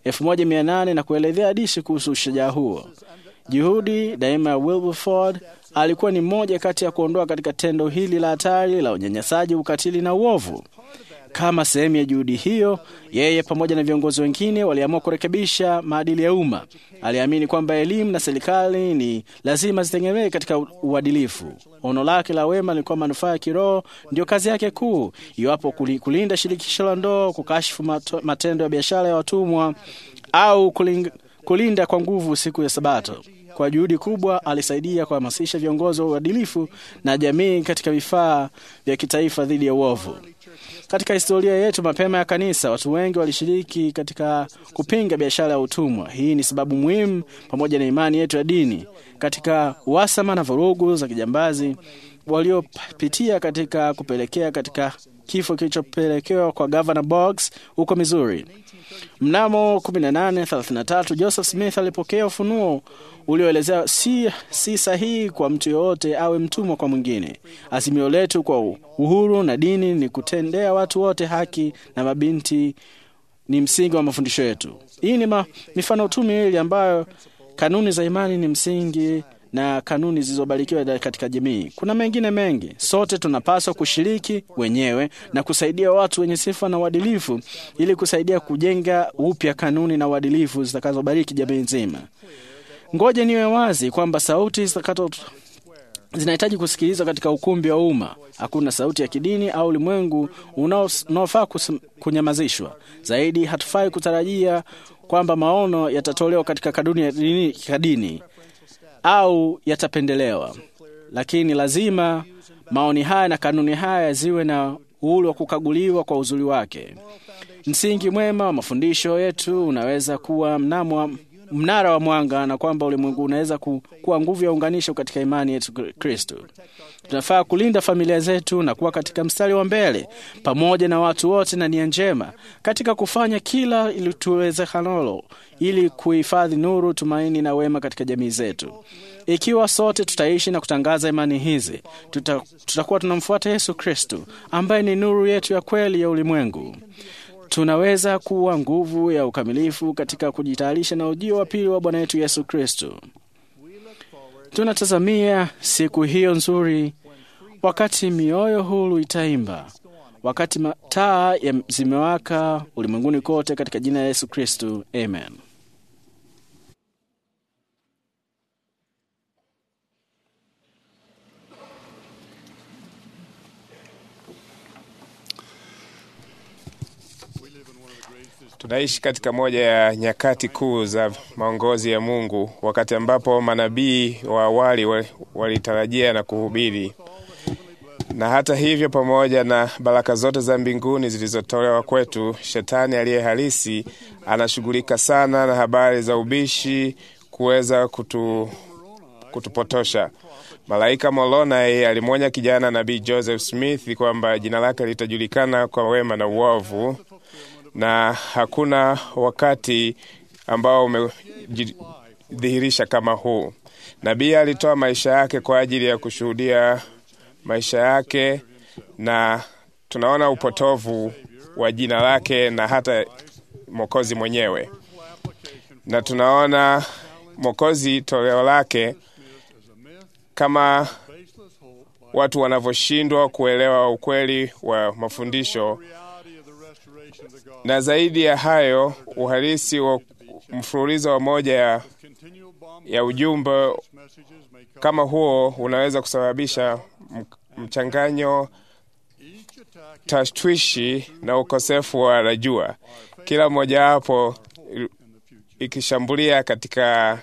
1800 na kuelezea hadithi kuhusu ushujaa huo. Juhudi daima ya Wilberforce alikuwa ni mmoja kati ya kuondoa katika tendo hili la hatari la unyanyasaji, ukatili na uovu. Kama sehemu ya juhudi hiyo, yeye pamoja na viongozi wengine waliamua kurekebisha maadili ya umma. Aliamini kwamba elimu na serikali ni lazima zitegemee katika uadilifu. Ono lake la wema lilikuwa manufaa ya kiroho ndio kazi yake kuu, iwapo kulinda shirikisho la ndoa, kukashifu matendo ya biashara ya watumwa au kulinda kwa nguvu siku ya Sabato. Kwa juhudi kubwa alisaidia kuhamasisha viongozi wa uadilifu na jamii katika vifaa vya kitaifa dhidi ya uovu. Katika historia yetu mapema ya kanisa, watu wengi walishiriki katika kupinga biashara ya utumwa. Hii ni sababu muhimu pamoja na imani yetu ya dini katika uhasama na vurugu za kijambazi waliopitia katika kupelekea katika kifo kilichopelekewa kwa Governor Boggs huko Missouri. Mnamo 1833 Joseph Smith alipokea ufunuo ulioelezea si sahihi kwa mtu yoyote awe mtumwa kwa mwingine. Azimio letu kwa uhuru na dini ni kutendea watu wote haki, na mabinti ni msingi wa mafundisho yetu. Hii ni mifano tu miwili ambayo kanuni za imani ni msingi na kanuni zilizobarikiwa katika jamii. Kuna mengine mengi. Sote tunapaswa kushiriki wenyewe na kusaidia watu wenye sifa na uadilifu ili kusaidia kujenga upya kanuni na uadilifu zitakazobariki jamii nzima. Ngoja niwe wazi kwamba sauti zinahitaji kusikilizwa katika ukumbi wa umma. Hakuna sauti ya kidini au ulimwengu unaofaa kunyamazishwa. Zaidi, hatufai kutarajia kwamba maono yatatolewa katika kanuni ya dini au yatapendelewa. Lakini lazima maoni haya na kanuni haya ziwe na uhuru wa kukaguliwa kwa uzuri wake. Msingi mwema wa mafundisho yetu unaweza kuwa mnara wa mwanga, na kwamba ulimwengu unaweza kuwa nguvu ya unganisho katika imani yetu Kristo. Tunafaa kulinda familia zetu na kuwa katika mstari wa mbele pamoja na watu wote na nia njema katika kufanya kila ili tuwezekanalo ili kuhifadhi nuru, tumaini na wema katika jamii zetu. Ikiwa sote tutaishi na kutangaza imani hizi, tutakuwa tunamfuata Yesu Kristo ambaye ni nuru yetu ya kweli ya ulimwengu. tunaweza kuwa nguvu ya ukamilifu katika kujitayarisha na ujio wa pili wa Bwana wetu Yesu Kristo. Tunatazamia siku hiyo nzuri, wakati mioyo huru itaimba, wakati taa zimewaka ulimwenguni kote, katika jina la Yesu Kristo, amen. Tunaishi katika moja ya nyakati kuu za maongozi ya Mungu, wakati ambapo manabii wa awali walitarajia na kuhubiri. Na hata hivyo, pamoja na baraka zote za mbinguni zilizotolewa kwetu, Shetani aliye halisi anashughulika sana na habari za ubishi kuweza kutupotosha. Malaika Moroni alimwonya kijana nabii Joseph Smith kwamba jina lake litajulikana kwa wema na uovu, na hakuna wakati ambao umedhihirisha kama huu. Nabii alitoa maisha yake kwa ajili ya kushuhudia maisha yake, na tunaona upotovu wa jina lake na hata Mwokozi mwenyewe. Na tunaona Mwokozi toleo lake kama watu wanavyoshindwa kuelewa ukweli wa mafundisho, na zaidi ya hayo, uhalisi wa mfululizo wa moja ya ujumbe kama huo unaweza kusababisha mchanganyo, tashwishi na ukosefu wa rajua, kila mmoja hapo ikishambulia katika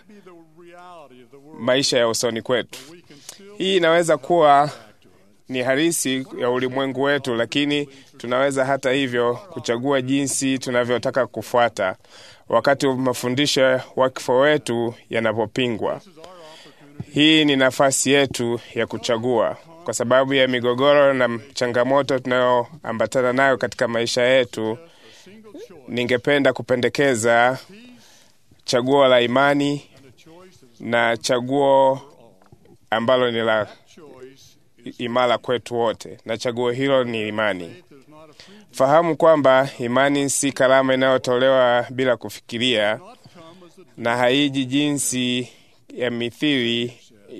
maisha ya usoni kwetu. Hii inaweza kuwa ni halisi ya ulimwengu wetu, lakini tunaweza hata hivyo kuchagua jinsi tunavyotaka kufuata wakati mafundisho wa kifo wetu yanapopingwa. Hii ni nafasi yetu ya kuchagua. Kwa sababu ya migogoro na changamoto tunayoambatana nayo katika maisha yetu, ningependa kupendekeza chaguo la imani na chaguo ambalo ni la imara kwetu wote, na chaguo hilo ni imani. Fahamu kwamba imani si karama inayotolewa bila kufikiria, na haiji jinsi ya mithili,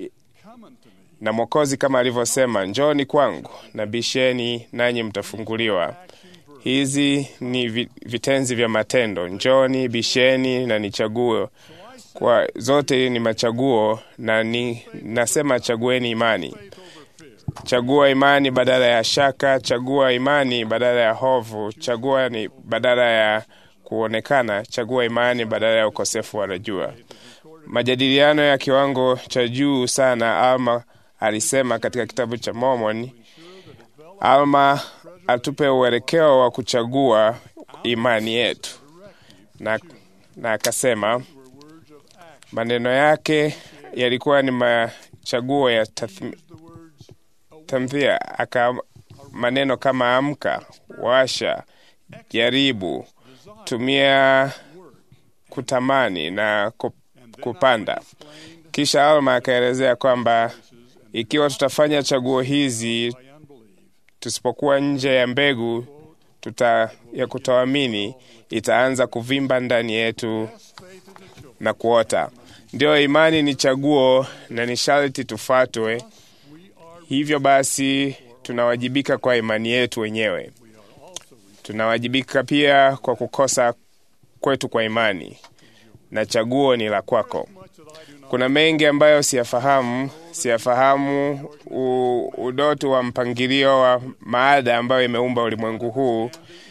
na Mwokozi kama alivyosema, njooni kwangu na bisheni nanyi mtafunguliwa. Hizi ni vitenzi vya matendo: njooni, bisheni na nichague. Kwa zote ni machaguo, na nasema chagueni imani. Chagua imani badala ya shaka, chagua imani badala ya hofu, chagua ni badala ya kuonekana, chagua imani badala ya ukosefu wa rajua. Majadiliano ya kiwango cha juu sana. Alma alisema katika kitabu cha Mormoni, Alma atupe uelekeo wa kuchagua imani yetu, na akasema maneno yake yalikuwa ni machaguo ya tamthia, maneno kama amka, washa, jaribu, tumia, kutamani na kupanda. Kisha Alma akaelezea kwamba ikiwa tutafanya chaguo hizi, tusipokuwa nje ya mbegu ya kutoamini, itaanza kuvimba ndani yetu na kuota. Ndio, imani ni chaguo na ni sharti tufuatwe. Hivyo basi tunawajibika kwa imani yetu wenyewe. Tunawajibika pia kwa kukosa kwetu kwa imani, na chaguo ni la kwako. Kuna mengi ambayo siyafahamu udoto wa mpangilio wa maada ambayo imeumba ulimwengu huu.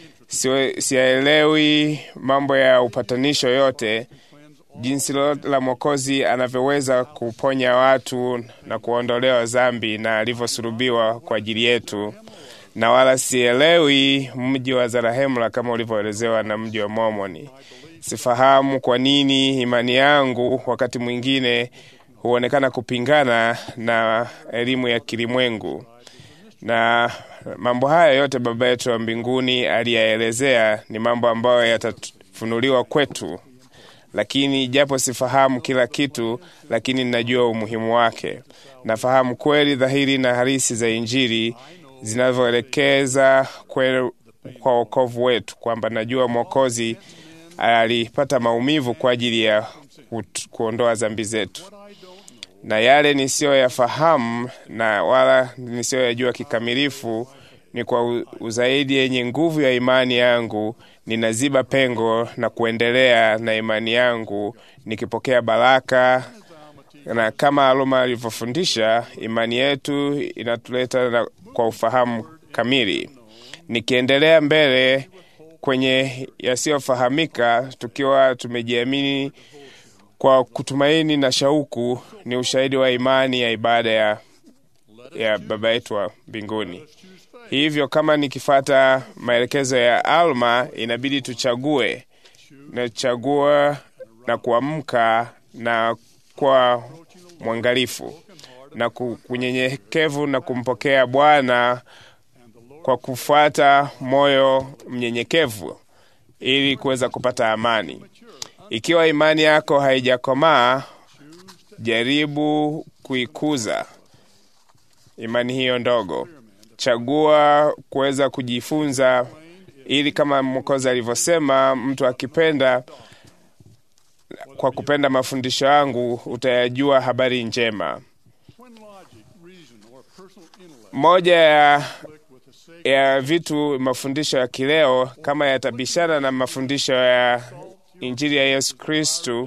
Siyaelewi mambo ya upatanisho yote, jinsi la Mwokozi anavyoweza kuponya watu na kuondolewa dhambi na alivyosulubiwa kwa ajili yetu, na wala sielewi mji wa Zarahemla kama ulivyoelezewa na mji wa Mormoni. Sifahamu kwa nini imani yangu wakati mwingine huonekana kupingana na elimu ya kilimwengu. Na mambo haya yote Baba yetu wa mbinguni aliyaelezea, ni mambo ambayo yatafunuliwa kwetu. Lakini japo sifahamu kila kitu, lakini ninajua umuhimu wake. Nafahamu kweli dhahiri na halisi za Injili zinavyoelekeza kwa wokovu wetu, kwamba najua Mwokozi alipata maumivu kwa ajili ya kuondoa dhambi zetu. Na yale nisiyoyafahamu na wala nisiyoyajua kikamilifu, ni kwa uzaidi yenye nguvu ya imani yangu ninaziba pengo na kuendelea na imani yangu, nikipokea baraka. Na kama Alma alivyofundisha, imani yetu inatuleta kwa ufahamu kamili. Nikiendelea mbele kwenye yasiyofahamika, tukiwa tumejiamini kwa kutumaini na shauku, ni ushahidi wa imani ya ibada ya Baba yetu wa mbinguni. Hivyo kama nikifuata maelekezo ya Alma, inabidi tuchague na kuamka na kwa mwangalifu na kunyenyekevu na kumpokea Bwana kwa kufuata moyo mnyenyekevu ili kuweza kupata amani. Ikiwa imani yako haijakomaa, jaribu kuikuza imani hiyo ndogo. Chagua kuweza kujifunza, ili kama Mwokozi alivyosema, mtu akipenda kwa kupenda mafundisho yangu utayajua habari njema. Moja ya vitu mafundisho ya kileo kama yatabishana na mafundisho ya Injili ya Yesu Kristo,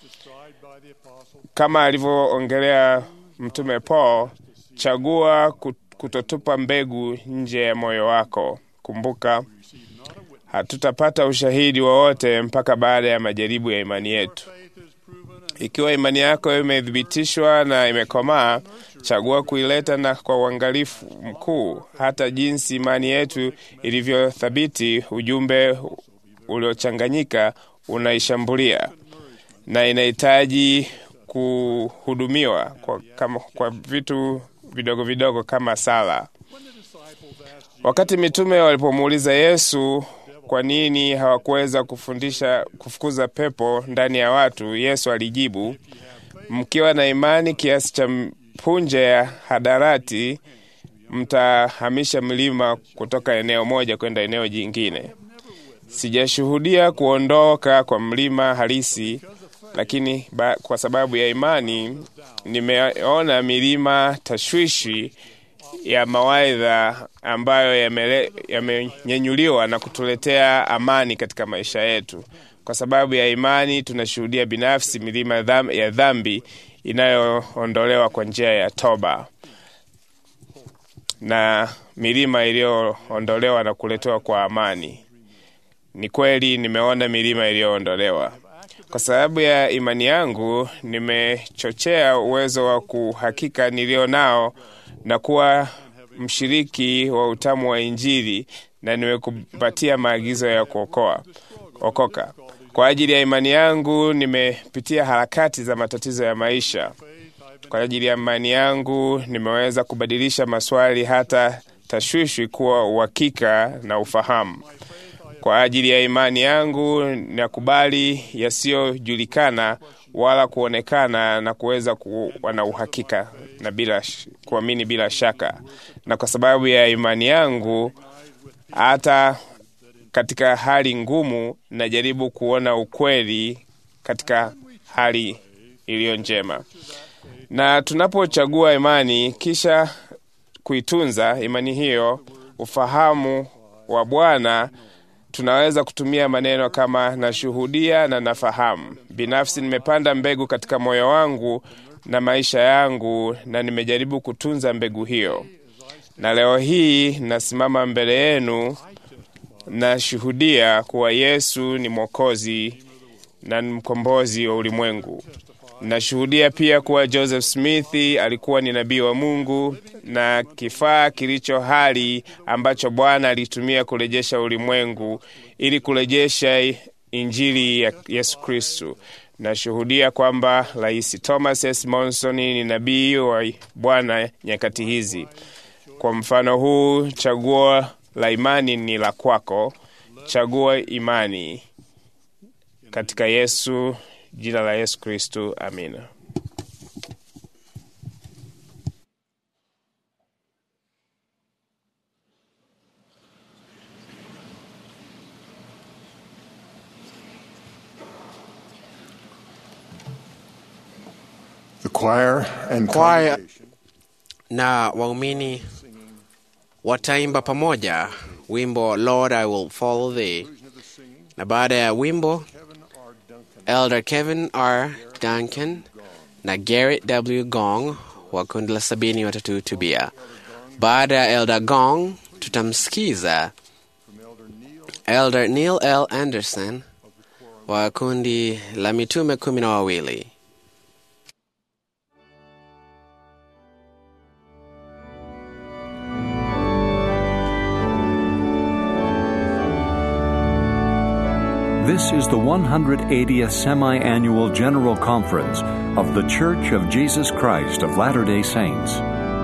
kama alivyoongelea Mtume Paul, chagua kutotupa mbegu nje ya moyo wako. Kumbuka, hatutapata ushahidi wowote mpaka baada ya majaribu ya imani yetu. Ikiwa imani yako imethibitishwa na imekomaa, chagua kuileta na kwa uangalifu mkuu. Hata jinsi imani yetu ilivyothabiti, ujumbe uliochanganyika unaishambulia na inahitaji kuhudumiwa kwa vitu vidogo vidogo kama sala. Wakati mitume walipomuuliza Yesu kwa nini hawakuweza kufukuza pepo ndani ya watu, Yesu alijibu, mkiwa na imani kiasi cha punje ya hadarati, mtahamisha mlima kutoka eneo moja kwenda eneo jingine. Sijashuhudia kuondoka kwa mlima halisi, lakini kwa sababu ya imani nimeona milima tashwishi ya mawaidha ambayo yamenyenyuliwa na kutuletea amani katika maisha yetu. Kwa sababu ya imani tunashuhudia binafsi milima ya dhambi inayoondolewa kwa njia ya toba, na milima iliyoondolewa na kuletewa kwa amani. Ni kweli nimeona milima iliyoondolewa. Kwa sababu ya imani yangu nimechochea uwezo wa kuhakika nilio nao na kuwa mshiriki wa utamu wa Injili, na nimekupatia maagizo ya okoka. Kwa ajili ya imani yangu nimepitia harakati za matatizo ya maisha. Kwa ajili ya imani yangu nimeweza kubadilisha maswali hata tashwishi kuwa uhakika na ufahamu. Kwa ajili ya imani yangu nakubali yasiyojulikana wala kuonekana na kuweza kuwa na uhakika na kuamini bila shaka. Na kwa sababu ya imani yangu, hata katika hali ngumu najaribu kuona ukweli katika hali iliyo njema. Na tunapochagua imani kisha kuitunza imani hiyo, ufahamu wa Bwana, tunaweza kutumia maneno kama nashuhudia na nafahamu. Binafsi nimepanda mbegu katika moyo wangu na maisha yangu, na nimejaribu kutunza mbegu hiyo. Na leo hii nasimama mbele yenu na shuhudia kuwa Yesu ni Mwokozi na mkombozi wa ulimwengu. Nashuhudia pia kuwa Joseph Smith alikuwa ni nabii wa Mungu na kifaa kilicho hali ambacho Bwana alitumia kurejesha ulimwengu ili kurejesha Injili ya Yesu Kristo. Nashuhudia kwamba Rais Thomas S. Monson ni nabii wa Bwana nyakati hizi. Kwa mfano huu, chaguo la imani ni la kwako. Chagua imani katika Yesu, jina la Yesu Kristo. Amina. choir and Kwaya congregation na waumini wataimba pamoja wimbo Lord I Will Follow Thee, na baada ya wimbo Elder Kevin R. Duncan na Garrett W. Gong wa kundi la 70 watatuhutubia. Baada ya Elder Gong tutamsikiza Elder Neil L. Anderson wa kundi la mitume 12. This is the 180th Semi-Annual General Conference of The Church of Jesus Christ of Latter-day Saints.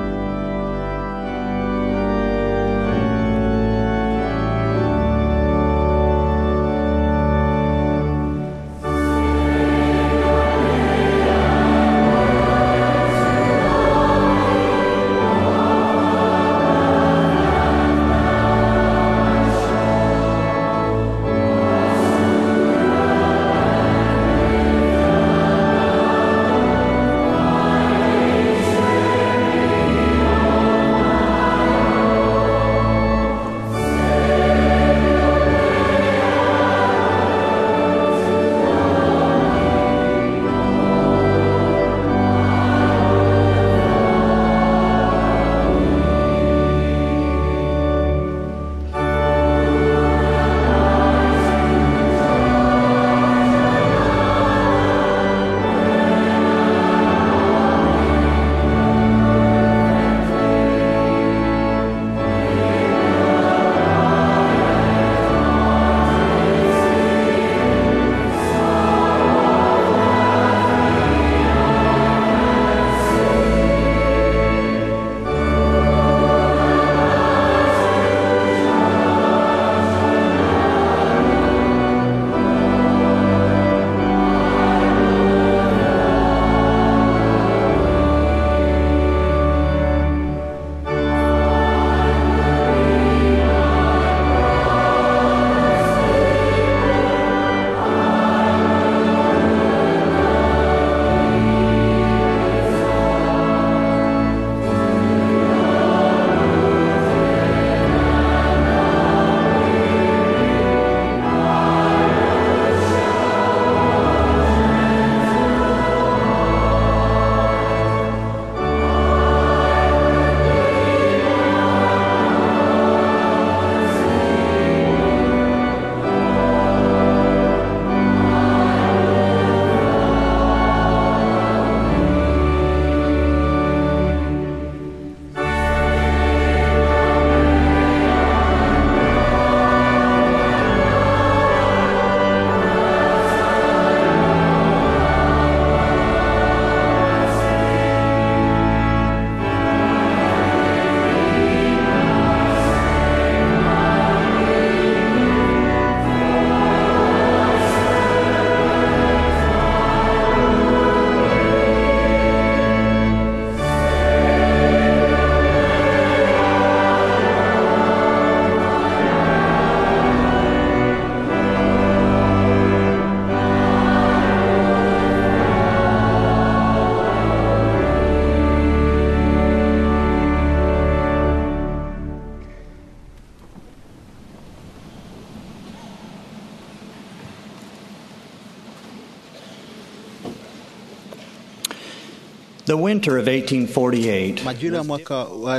The winter of 1848 Majira ya mwaka wa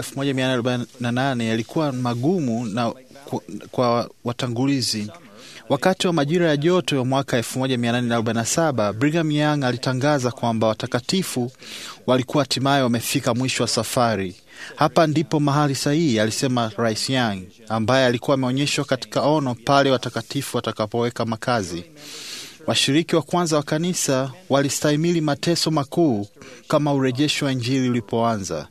1848 yalikuwa magumu na kwa watangulizi. Wakati wa majira ya joto ya mwaka 1847, Brigham Young alitangaza kwamba watakatifu walikuwa hatimaye wamefika mwisho wa safari. Hapa ndipo mahali sahihi, alisema Rais Young, ambaye alikuwa ameonyeshwa katika ono pale watakatifu watakapoweka makazi. Washiriki wa kwanza wa kanisa walistahimili mateso makuu kama urejesho wa Injili ulipoanza.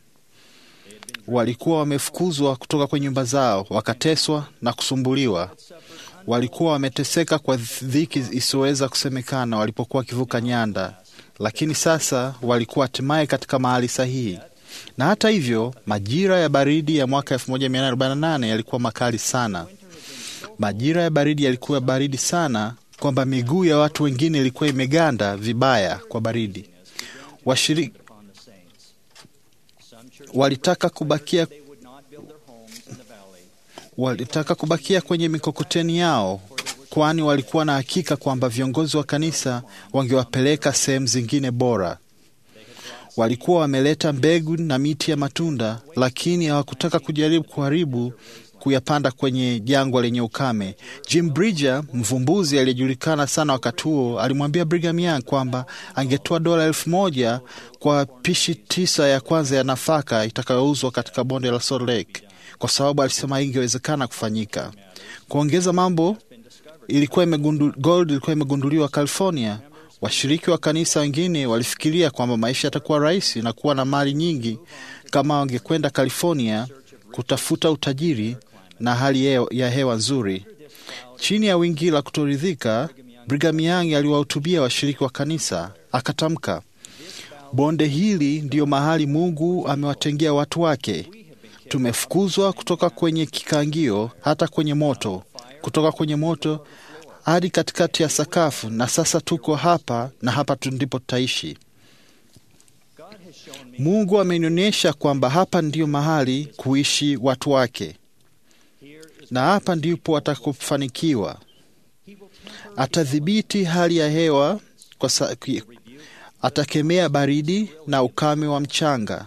Walikuwa wamefukuzwa kutoka kwenye nyumba zao, wakateswa na kusumbuliwa. Walikuwa wameteseka kwa dhiki isiyoweza kusemekana walipokuwa wakivuka nyanda, lakini sasa walikuwa hatimaye katika mahali sahihi. Na hata hivyo, majira ya baridi ya mwaka 1848 yalikuwa makali sana. Majira ya baridi yalikuwa baridi sana kwamba miguu ya watu wengine ilikuwa imeganda vibaya kwa baridi. walitaka kubakia kwenye mikokoteni yao, kwani walikuwa na hakika kwamba viongozi wa kanisa wangewapeleka sehemu zingine bora. Walikuwa wameleta mbegu na miti ya matunda, lakini hawakutaka kujaribu kuharibu kuyapanda kwenye jangwa lenye ukame. Jim Bridger, mvumbuzi aliyejulikana sana wakati huo, alimwambia Brigham Young kwamba angetoa $1,000 kwa pishi 9 ya kwanza ya nafaka itakayouzwa katika bonde la Salt Lake, kwa sababu alisema ingewezekana kufanyika. Kuongeza mambo, gold ilikuwa imegunduliwa California. Washiriki wa kanisa wengine walifikiria kwamba maisha yatakuwa rahisi na kuwa na mali nyingi kama wangekwenda California kutafuta utajiri na hali ya hewa nzuri. Chini ya wingi la kutoridhika, Brigham Young aliwahutubia washiriki wa kanisa, akatamka, bonde hili ndiyo mahali Mungu amewatengea watu wake. Tumefukuzwa kutoka kwenye kikangio hata kwenye moto, kutoka kwenye moto hadi katikati ya sakafu, na sasa tuko hapa na hapa ndipo tutaishi. Mungu amenionyesha kwamba hapa ndiyo mahali kuishi watu wake, na hapa ndipo watakapofanikiwa. Atadhibiti hali ya hewa, atakemea baridi na ukame wa mchanga,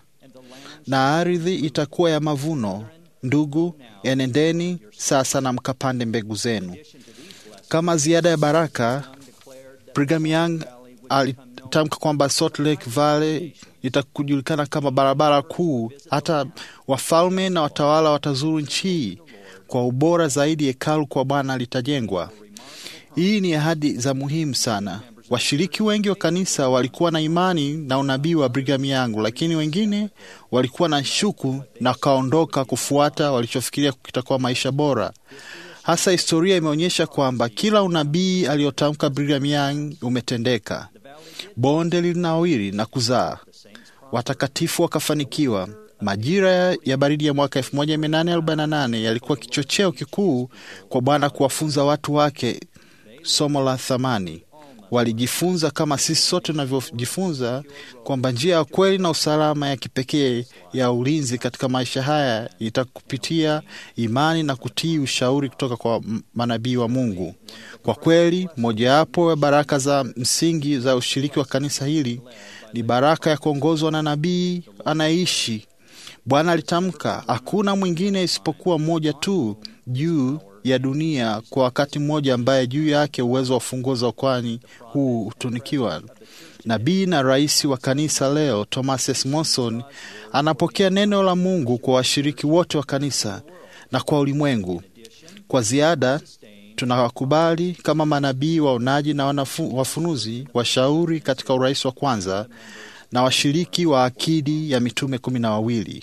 na ardhi itakuwa ya mavuno. Ndugu, enendeni sasa na mkapande mbegu zenu. Kama ziada ya baraka, Brigham Young alitamka kwamba Salt Lake Valley itakujulikana kama barabara kuu. Hata wafalme na watawala watazuru nchi kwa ubora zaidi. Hekalu kwa Bwana litajengwa. Hii ni ahadi za muhimu sana. Washiriki wengi wa kanisa walikuwa na imani na unabii wa Brigham Young, lakini wengine walikuwa na shuku na kaondoka kufuata walichofikiria kitakuwa maisha bora. Hasa historia imeonyesha kwamba kila unabii aliotamka Brigham Young umetendeka. Bonde lilinawiri na kuzaa, watakatifu wakafanikiwa. Majira ya baridi ya mwaka 1848 yalikuwa kichocheo kikuu kwa Bwana kuwafunza watu wake somo la thamani. Walijifunza kama sisi sote tunavyojifunza kwamba njia ya kweli na usalama ya kipekee ya ulinzi katika maisha haya itakupitia imani na kutii ushauri kutoka kwa manabii wa Mungu. Kwa kweli, mojawapo ya baraka za msingi za ushiriki wa kanisa hili ni baraka ya kuongozwa na nabii anaishi. Bwana alitamka, hakuna mwingine isipokuwa mmoja tu juu ya dunia kwa wakati mmoja ambaye juu yake uwezo wa funguo za ukwani huu hutunikiwa. Nabii na rais wa kanisa leo, Thomas S. Monson, anapokea neno la Mungu kwa washiriki wote wa kanisa na kwa ulimwengu. Kwa ziada, tunawakubali kama manabii, waonaji na wafunuzi, washauri katika urais wa kwanza na washiriki wa akidi ya mitume 12.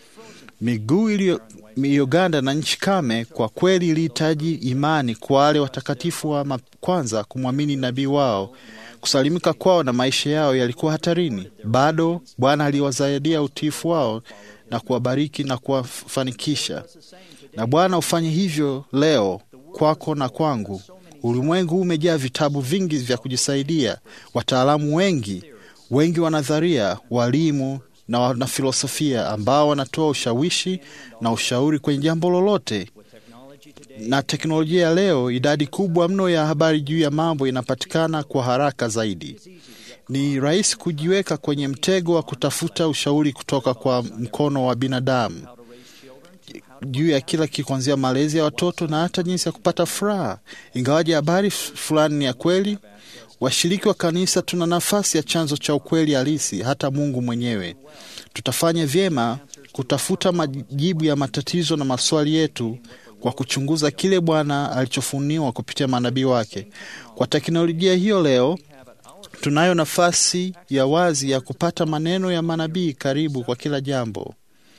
Miguu iliyoganda na nchi kame kwa kweli ilihitaji imani kwa wale watakatifu wa kwanza kumwamini nabii wao. Kusalimika kwao na maisha yao yalikuwa hatarini. Bado Bwana aliwazaidia utiifu wao na kuwabariki na kuwafanikisha. Na Bwana ufanye hivyo leo kwako na kwangu. Ulimwengu umejaa vitabu vingi vya kujisaidia, wataalamu wengi wa nadharia, walimu na wanafilosofia ambao wanatoa ushawishi na ushauri kwenye jambo lolote. Na teknolojia ya leo, idadi kubwa mno ya habari juu ya mambo inapatikana kwa haraka zaidi. Ni rahisi kujiweka kwenye mtego wa kutafuta ushauri kutoka kwa mkono wa binadamu juu ya kila kitu, kuanzia malezi ya watoto na hata jinsi ya kupata furaha. Ingawaje habari fulani ni ya kweli, washiriki wa kanisa tuna nafasi ya chanzo cha ukweli halisi, hata Mungu mwenyewe. Tutafanya vyema kutafuta majibu ya matatizo na maswali yetu kwa kuchunguza kile Bwana alichofuniwa kupitia manabii wake. Kwa teknolojia hiyo leo, tunayo nafasi ya wazi ya kupata maneno ya manabii karibu kwa kila jambo.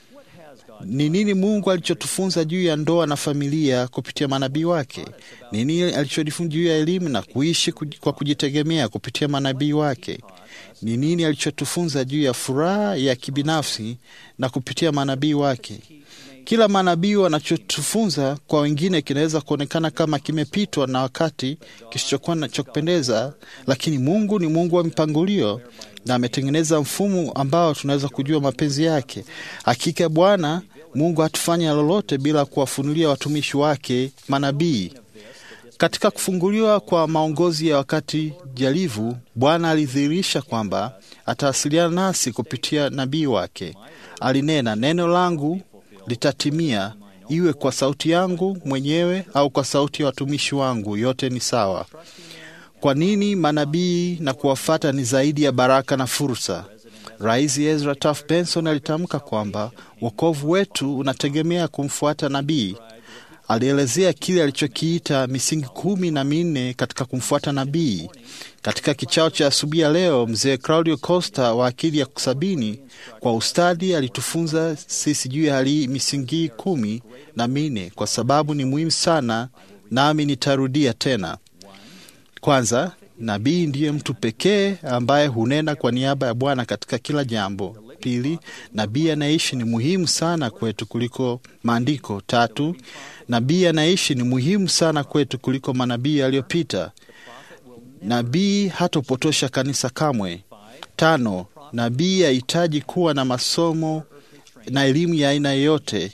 Ni nini Mungu alichotufunza juu ya ndoa na familia kupitia manabii wake? Ni nini alichotufunza juu ya elimu na kuishi kwa kujitegemea kupitia manabii wake? Ni nini alichotufunza juu ya furaha ya kibinafsi na kupitia manabii wake? Kila manabii wanachotufunza kwa wengine kinaweza kuonekana kama kimepitwa na wakati, kisichokuwa na cha kupendeza, lakini Mungu ni Mungu wa mipangilio na ametengeneza mfumo ambao tunaweza kujua mapenzi yake. Hakika Bwana Mungu hatufanya lolote bila kuwafunulia watumishi wake manabii. Katika kufunguliwa kwa maongozi ya wakati jaribu, Bwana alidhihirisha kwamba atawasiliana nasi kupitia nabii wake. Alinena, neno langu litatimia, iwe kwa sauti yangu mwenyewe au kwa sauti ya watumishi wangu, yote ni sawa. Kwa nini manabii na kuwafuata ni zaidi ya baraka na fursa? Rais Ezra Taft Benson alitamka kwamba wokovu wetu unategemea kumfuata nabii. Alielezea kile alichokiita misingi 14 katika kumfuata nabii. Katika kikao cha asubuhi ya leo, mzee Claudio Costa wa akili ya sabini kwa ustadi alitufunza sisi juu ya misingi 14 kwa sababu ni muhimu sana, nami nitarudia tena. Kwanza, nabii ndiye mtu pekee ambaye hunena kwa niaba ya Bwana katika kila jambo. Pili, nabii anaishi ni muhimu sana kwetu kuliko maandiko. Tatu, nabii anaishi ni muhimu sana kwetu kuliko manabii aliyopita. Nabii hatopotosha kanisa kamwe. Tano, nabii hahitaji kuwa na masomo na elimu ya aina yoyote.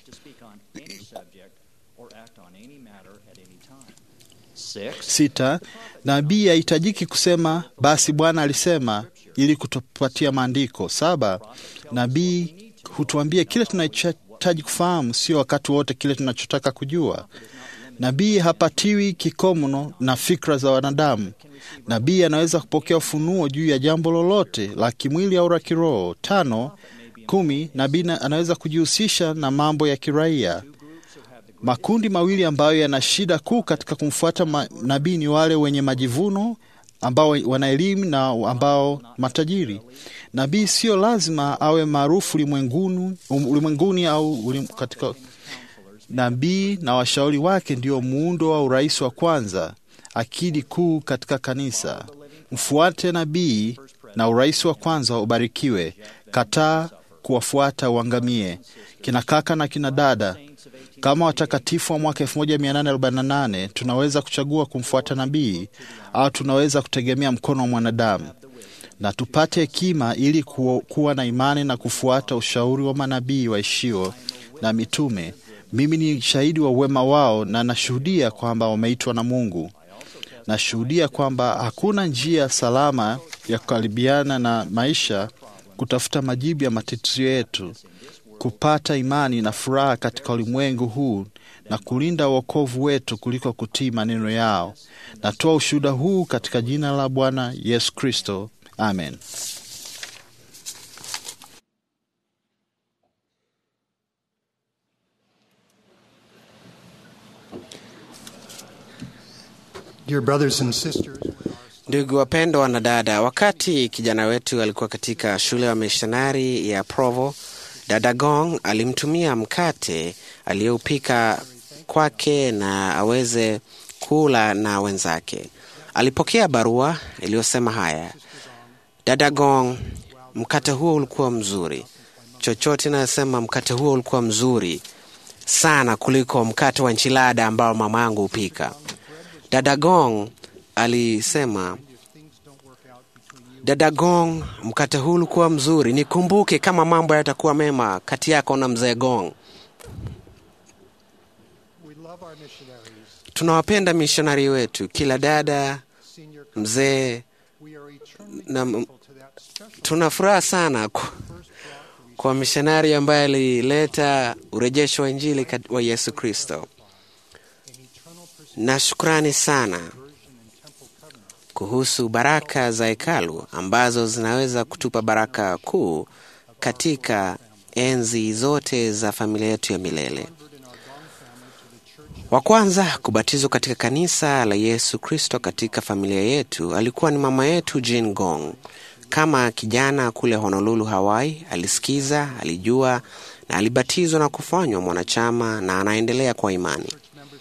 Sita, nabii hahitajiki kusema basi Bwana alisema ili kutupatia maandiko. Saba, nabii hutuambia kile tunachohitaji kufahamu, sio wakati wote kile tunachotaka kujua. Nabii hapatiwi kikomo na fikra za wanadamu. Nabii anaweza kupokea ufunuo juu ya jambo lolote la kimwili au la kiroho. 5, 10, nabii anaweza kujihusisha na mambo ya kiraia. Makundi mawili ambayo yana shida kuu katika kumfuata nabii ni wale wenye majivuno ambao wana elimu na ambao matajiri. Nabii sio lazima awe maarufu ulimwenguni au katika. Nabii na washauri wake ndio muundo wa urais wa kwanza, akidi kuu katika kanisa. Mfuate nabii na urais wa kwanza ubarikiwe. Kataa kuwafuata uangamie. Kina kaka na kina dada, kama watakatifu wa mwaka 1848 tunaweza kuchagua kumfuata nabii au tunaweza kutegemea mkono wa mwanadamu. Na tupate hekima ili kuwa na imani na kufuata ushauri wa manabii waishio na mitume. Mimi ni shahidi wa wema wao na nashuhudia kwamba wameitwa na Mungu. Nashuhudia kwamba hakuna njia salama ya kukaribiana na maisha, kutafuta majibu ya matatizo yetu, kupata imani na furaha katika ulimwengu huu na kulinda wokovu wetu kuliko kutii maneno yao. Natoa ushuhuda huu katika jina la Bwana Yesu Kristo. Amen. Dear brothers and sisters, ndugu wapendwa na dada, wakati kijana wetu alikuwa katika shule ya missionari ya Provo, dada Gong alimtumia mkate aliyoupika kwake na aweze kula na wenzake. Alipokea barua iliyosema haya: dada Gong, mkate huo ulikuwa mzuri. Chochote nasema mkate huo ulikuwa mzuri sana kuliko mkate wa enchilada ambao mama yangu hupika. Dada Gong alisema, dada Gong, mkate huu ulikuwa mzuri. Nikumbuke kama mambo yatakuwa mema kati yako na mzee Gong. Tunawapenda missionary wetu, kila dada, mzee, na tunafuraha sana kwa missionary ambaye alileta urejesho wa Injili wa Yesu Kristo. Na shukrani sana kuhusu baraka za hekalu ambazo zinaweza kutupa baraka kuu katika enzi zote za familia yetu ya milele. Wa kwanza kubatizwa katika kanisa la Yesu Kristo katika familia yetu alikuwa ni mama yetu Jane Gong. Kama kijana kule Honolulu, Hawaii, alisikiza, alijua na alibatizwa na kufanywa mwanachama na anaendelea kwa imani.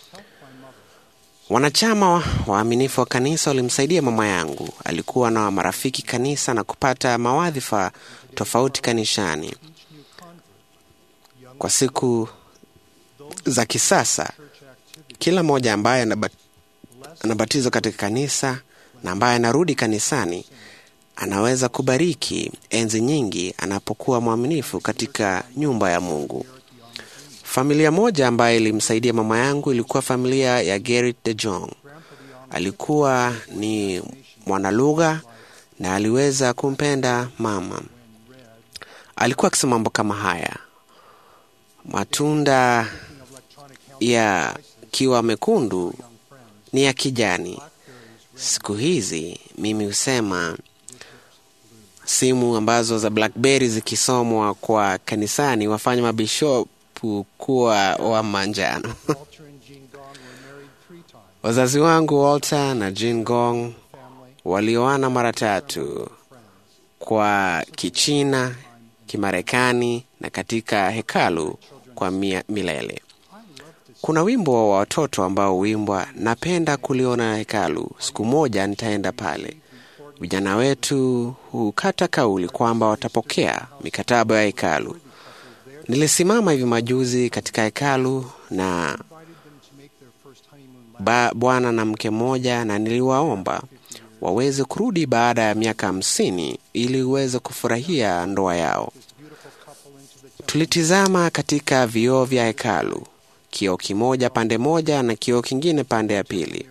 Wanachama waaminifu wa kanisa walimsaidia mama yangu. Alikuwa na marafiki kanisa na kupata mawadhifa tofauti kanisani. Kwa siku za kisasa. Kila mmoja ambaye anabatizwa katika kanisa na ambaye anarudi kanisani anaweza kubariki enzi nyingi anapokuwa mwaminifu katika nyumba ya Mungu. Familia moja ambayo ilimsaidia mama yangu ilikuwa familia ya Gerrit de Jong. Alikuwa ni mwanalugha na aliweza kumpenda mama. Alikuwa akisema mambo kama haya: matunda ya kiwa mekundu ni ya kijani. Siku hizi mimi husema simu ambazo za BlackBerry zikisomwa kwa kanisani wafanya mabishopu kuwa wa manjano. Wazazi wangu Walter na Jean Gong walioana mara 3 kwa Kichina, Kimarekani na katika hekalu kwa milele. Kuna wimbo wa watoto ambao huimbwa, napenda kuliona hekalu, siku moja nitaenda pale. Vijana wetu hukata kauli kwamba watapokea mikataba ya hekalu. Nilisimama hivi majuzi katika hekalu na bwana na mke mmoja, na niliwaomba waweze kurudi baada ya miaka 50 ili uweze kufurahia ndoa yao. Tulitizama katika vioo vya hekalu, kioo kimoja pande moja na kioo kingine pande ya pili.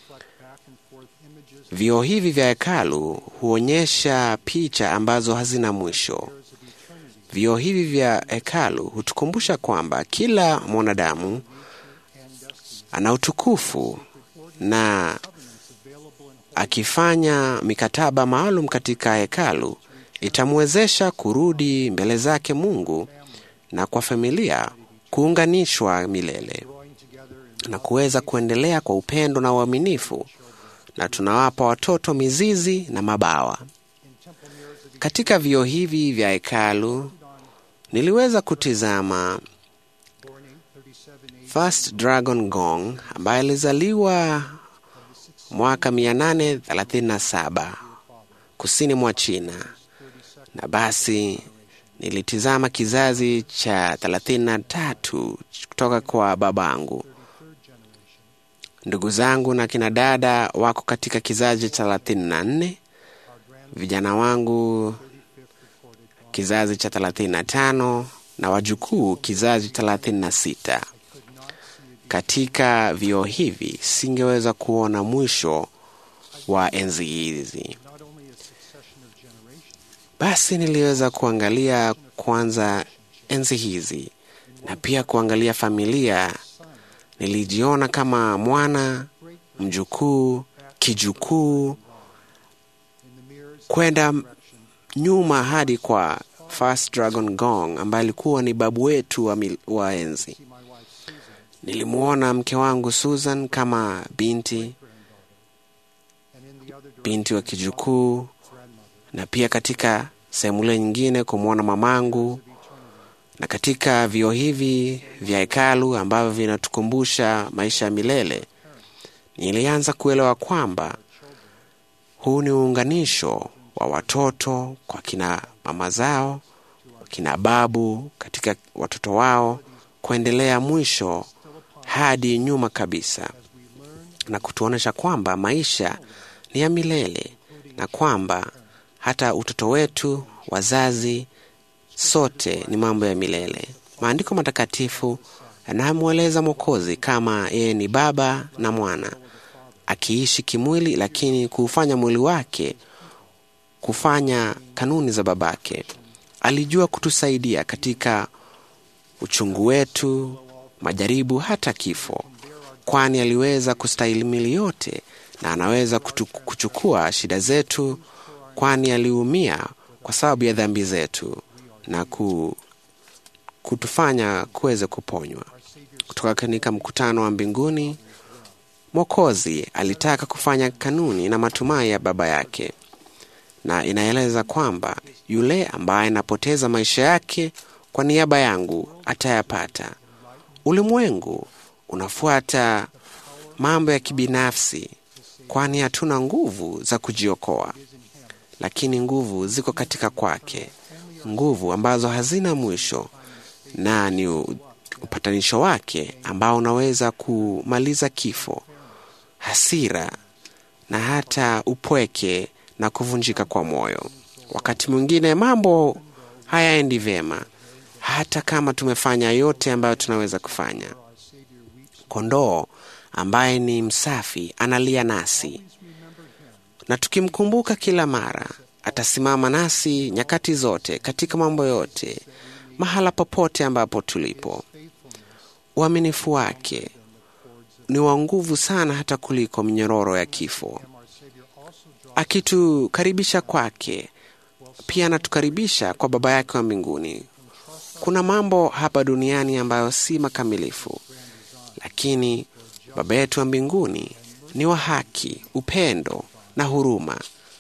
Vioo hivi vya hekalu huonyesha picha ambazo hazina mwisho. Vioo hivi vya hekalu hutukumbusha kwamba kila mwanadamu ana utukufu, na akifanya mikataba maalum katika hekalu itamwezesha kurudi mbele zake Mungu na kwa familia kuunganishwa milele na kuweza kuendelea kwa upendo na uaminifu, na tunawapa watoto mizizi na mabawa. Katika vioo hivi vya hekalu niliweza kutizama First Dragon Gong ambaye alizaliwa mwaka 837 kusini mwa China, na basi nilitizama kizazi cha 33 kutoka kwa babangu. Ndugu zangu na kina dada wako katika kizazi cha 34, vijana wangu kizazi cha 35 na wajukuu kizazi cha 36. Katika vioo hivi singeweza kuona mwisho wa enzi hizi. Basi niliweza kuangalia kwanza enzi hizi na pia kuangalia familia. Nilijiona kama mwana, mjukuu, kijukuu, kwenda nyuma hadi kwa First Dragon Gong ambaye alikuwa ni babu wetu wa enzi. Nilimuona mke wangu Susan kama binti wa kijukuu, na pia katika sehemu nyingine kumuona mamangu. Na katika vioo hivi vya hekalu ambavyo vinatukumbusha maisha ya milele, nilianza kuelewa kwamba huu ni uunganisho wa watoto kwa kina mama zao, kina babu katika watoto wao, kuendelea mwisho hadi nyuma kabisa, na kutuonesha kwamba maisha ni ya milele na kwamba hata utoto wetu, wazazi, sote ni mambo ya milele. Maandiko matakatifu yanamweleza Mwokozi kama yeye ni Baba na Mwana, akiishi kimwili lakini kuufanya mwili wake kufanya kanuni za babake. Alijua kutusaidia katika uchungu wetu, majaribu, hata kifo, kwani aliweza kustahimili yote, na anaweza kuchukua shida zetu, kwani aliumia kwa sababu ya dhambi zetu na kutufanya kuweze kuponywa. Kutoka katika mkutano wa mbinguni, Mwokozi alitaka kufanya kanuni na matumai ya Baba yake, na inaeleza kwamba yule ambaye anapoteza maisha yake kwa niaba yangu atayapata. Ulimwengu unafuata mambo ya kibinafsi, kwani hatuna nguvu za kujiokoa, lakini nguvu ziko katika kwake, nguvu ambazo hazina mwisho, na ni upatanisho wake ambao unaweza kumaliza kifo, hasira na hata upweke na kuvunjika kwa moyo. Wakati mwingine mambo hayaendi vyema, hata kama tumefanya yote ambayo tunaweza kufanya. Kondoo ambaye ni msafi analia nasi, na tukimkumbuka kila mara, atasimama nasi nyakati zote, katika mambo yote, mahala popote ambapo tulipo. Uaminifu wake ni wa nguvu sana, hata kuliko minyororo ya kifo. Akitukaribisha kwake, pia anatukaribisha kwa Baba yake wa mbinguni. Kuna mambo hapa duniani ambayo si makamilifu, lakini Baba yetu wa mbinguni ni wa haki, upendo na huruma.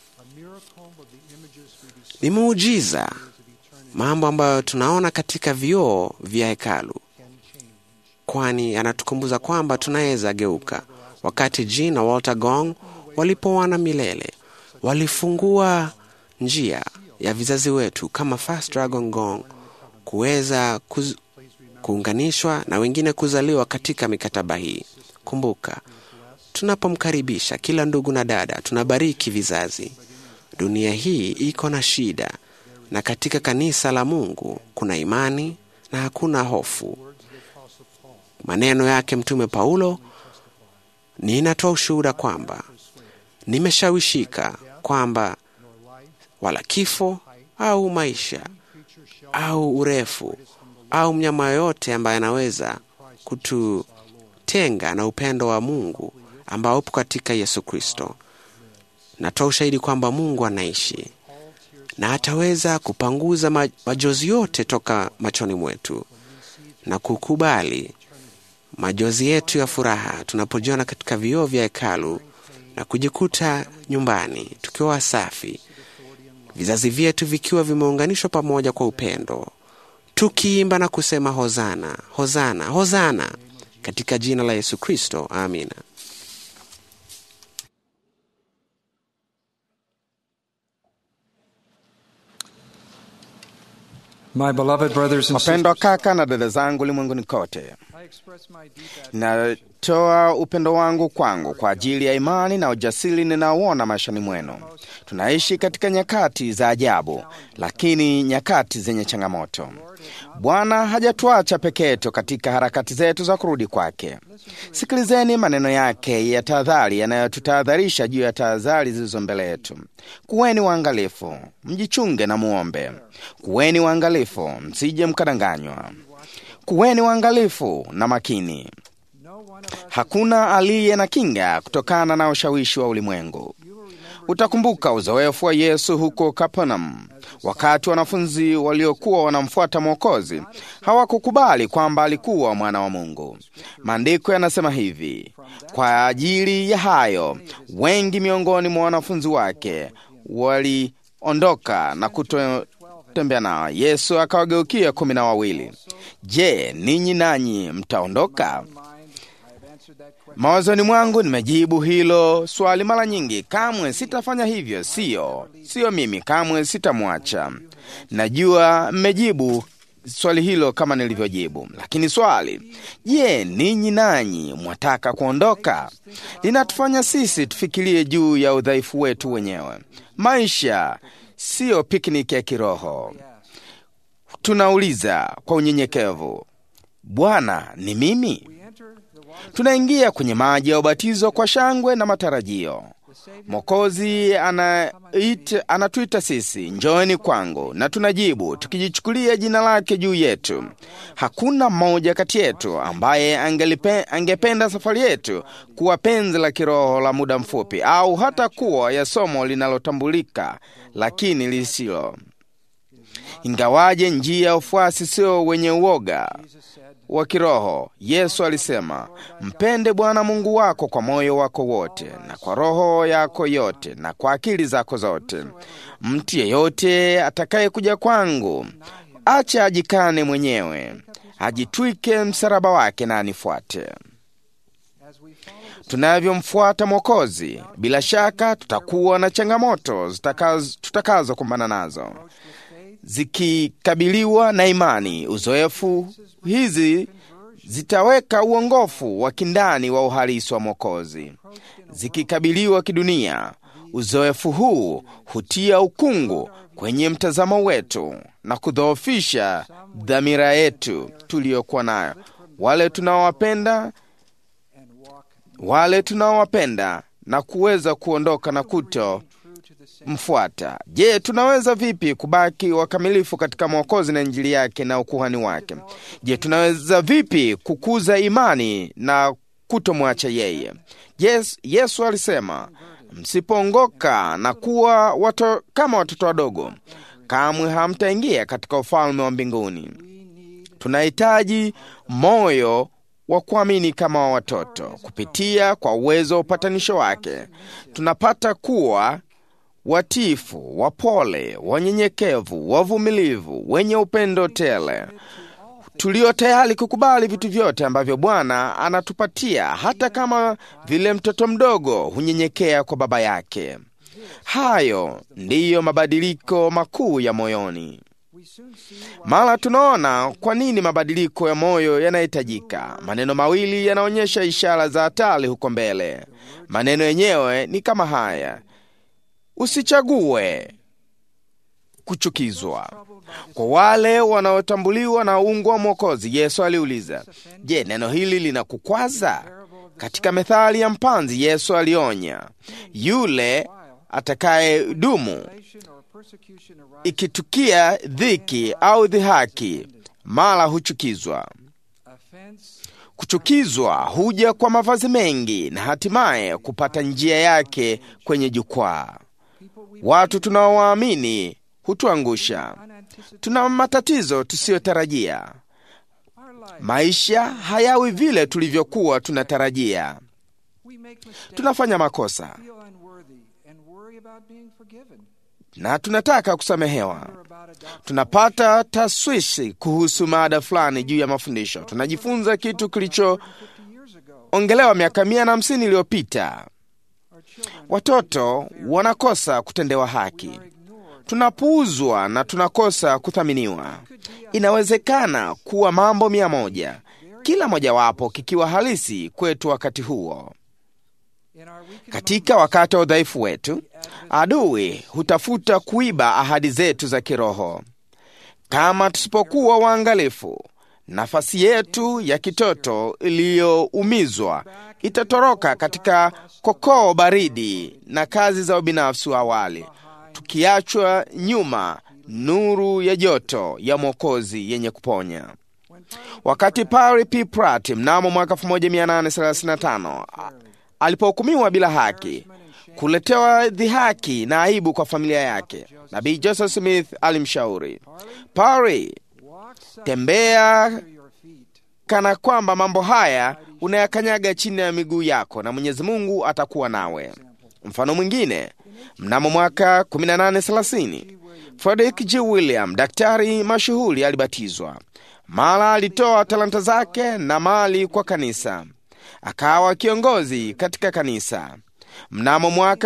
Ni muujiza mambo ambayo tunaona katika vioo vya hekalu, kwani anatukumbuza kwamba tunaweza geuka. Wakati Jean na Walter Gong walipoana milele, walifungua njia ya vizazi wetu kama First Dragon Gong kuweza kuunganishwa na wengine kuzaliwa katika mikataba hii. Kumbuka, tunapomkaribisha kila ndugu na dada, tunabariki vizazi. Dunia hii iko na shida, na katika kanisa la Mungu kuna imani na hakuna hofu. Maneno yake Mtume Paulo, ninatoa ushuhuda kwamba nimeshawishika kwamba wala kifo au maisha au urefu au mnyama yote ambaye anaweza kututenga na upendo wa Mungu ambao upo katika Yesu Kristo. Natoa ushahidi kwamba Mungu anaishi na ataweza kupanguza majozi yote toka machoni mwetu na kukubali majozi yetu ya furaha tunapojiona katika vioo vya hekalu na kujikuta nyumbani tukiwa safi, vizazi vyetu vikiwa vimeunganishwa pamoja kwa upendo, tukiimba na kusema hozana, hozana, hozana, katika jina la Yesu Kristo. Amina. My beloved brothers and Wapendwa sisters, kaka na dada zangu ulimwenguni kote, natoa upendo wangu kwangu kwa ajili ya imani na ujasiri ninaouona maishani mwenu. Tunaishi katika nyakati za ajabu, lakini nyakati zenye changamoto. Bwana hajatuacha peke yetu katika harakati zetu za kurudi kwake. Sikilizeni maneno yake ya tahadhari yanayotutahadharisha juu ya tahadhari zilizo mbele yetu. Kuweni waangalifu, mjichunge na muombe. Kuweni waangalifu, msije mkadanganywa. Kuweni waangalifu na makini. Hakuna aliye na kinga kutokana na ushawishi wa ulimwengu. Utakumbuka uzoefu wa Yesu huko Kapernaum. Wakati wanafunzi waliokuwa wanamfuata Mwokozi hawakukubali kwamba alikuwa mwana wa Mungu. Maandiko yanasema hivi: kwa ajili ya hayo, wengi miongoni mwa wanafunzi wake waliondoka na kutotembea nao. Yesu akawageukia 12. Je, ninyi nanyi mtaondoka? Mawazoni mwangu nimejibu hilo swali mara nyingi. Kamwe sitafanya hivyo. Sio mimi, kamwe sitamwacha. Najua mmejibu swali hilo kama nilivyojibu. Lakini swali, je, ninyi nanyi mwataka kuondoka? Linatufanya sisi tufikirie juu ya udhaifu wetu wenyewe. Maisha sio picnic ya kiroho. Tunauliza kwa unyenyekevu, Bwana, ni mimi? Tunaingia kwenye maji ya ubatizo kwa shangwe na matarajio. Mwokozi anatuita sisi, njooni kwangu, na tunajibu tukijichukulia jina lake juu yetu. Hakuna mmoja kati yetu ambaye angependa safari yetu kuwa penzi la kiroho la muda mfupi, au hata kuwa ya somo linalotambulika lakini lisilo. Ingawaje njia ya ufuasi sio wenye uoga wa kiroho, Yesu alisema, mpende Bwana Mungu wako kwa moyo wako wote, na kwa roho yako yote, na kwa akili zako zote. Mtu yeyote atakaye kuja kwangu, acha ajikane mwenyewe, ajitwike msalaba wake na anifuate. Tunavyomfuata Mwokozi, bila shaka tutakuwa na changamoto tutakazo kumbana nazo. Zikikabiliwa na imani, uzoefu hizi zitaweka uongofu wa kindani wa uhalisi wa Mwokozi. Zikikabiliwa kidunia, uzoefu huu hutia ukungu kwenye mtazamo wetu na kudhoofisha dhamira yetu tuliyokuwa nayo. Wale tunaowapenda na kuweza kuondoka na kuto mfuata. Je, tunaweza vipi kubaki wakamilifu katika Mwokozi na Injili yake na ukuhani wake? Je, tunaweza vipi kukuza imani na kutomwacha yeye? Yesu alisema, msipoongoka na kuwa kama watoto wadogo, kamwe hamtaingia katika ufalme wa mbinguni. Tunahitaji moyo wa kuamini kama wa watoto. Kupitia kwa uwezo wa upatanisho wake, tunapata kuwa watifu, wapole, wanyenyekevu, wavumilivu, wenye upendo tele, tulio tayari kukubali vitu vyote ambavyo Bwana anatupatia, hata kama vile mtoto mdogo hunyenyekea kwa baba yake. Hayo ndiyo mabadiliko makuu ya moyoni. Mara tunaona kwa nini mabadiliko ya moyo yanahitajika. Maneno mawili yanaonyesha ishara za hatari huko mbele. Maneno yenyewe ni kama haya: usichague kuchukizwa. Kwa wale wanaotambuliwa na uungu wa Mwokozi, Yesu aliuliza, je, neno hili linakukwaza? Katika methali ya mpanzi, Yesu alionya, yule atakaye dumu ikitukia dhiki au dhihaki, mara huchukizwa. Kuchukizwa huja kwa mavazi mengi na hatimaye kupata njia yake kwenye jukwaa. Watu tunaowaamini hutuangusha. Tuna matatizo tusiyotarajia. Maisha hayawi vile tulivyokuwa tunatarajia. Tunafanya makosa na tunataka kusamehewa. Tunapata taswishi kuhusu mada fulani juu ya mafundisho. Tunajifunza kitu kilichoongelewa miaka 150 iliyopita. Watoto wanakosa kutendewa haki. Tunapuuzwa na tunakosa kuthaminiwa. Inawezekana kuwa mambo 100, kila mojawapo kikiwa halisi kwetu wakati huo. Katika wakati wa udhaifu wetu, adui hutafuta kuiba ahadi zetu za kiroho. Kama tusipokuwa waangalifu, nafasi yetu ya kitoto iliyoumizwa itatoroka katika kokoo baridi na kazi za ubinafsi wa awali, tukiachwa nyuma nuru ya joto ya Mwokozi yenye kuponya. Wakati Parry P. Pratt mnamo mwaka 1835 alipohukumiwa bila haki, kuletewa dhihaki na aibu kwa familia yake, Nabii Joseph Smith alimshauri, Parry, tembea kana kwamba mambo haya unayakanyaga chini ya miguu yako na Mwenyezi Mungu atakuwa nawe. Mfano mwingine, mnamo mwaka 1830 Frederick G. William, daktari mashuhuri, alibatizwa. Mara alitoa talanta zake na mali kwa kanisa, akawa kiongozi katika kanisa. Mnamo mwaka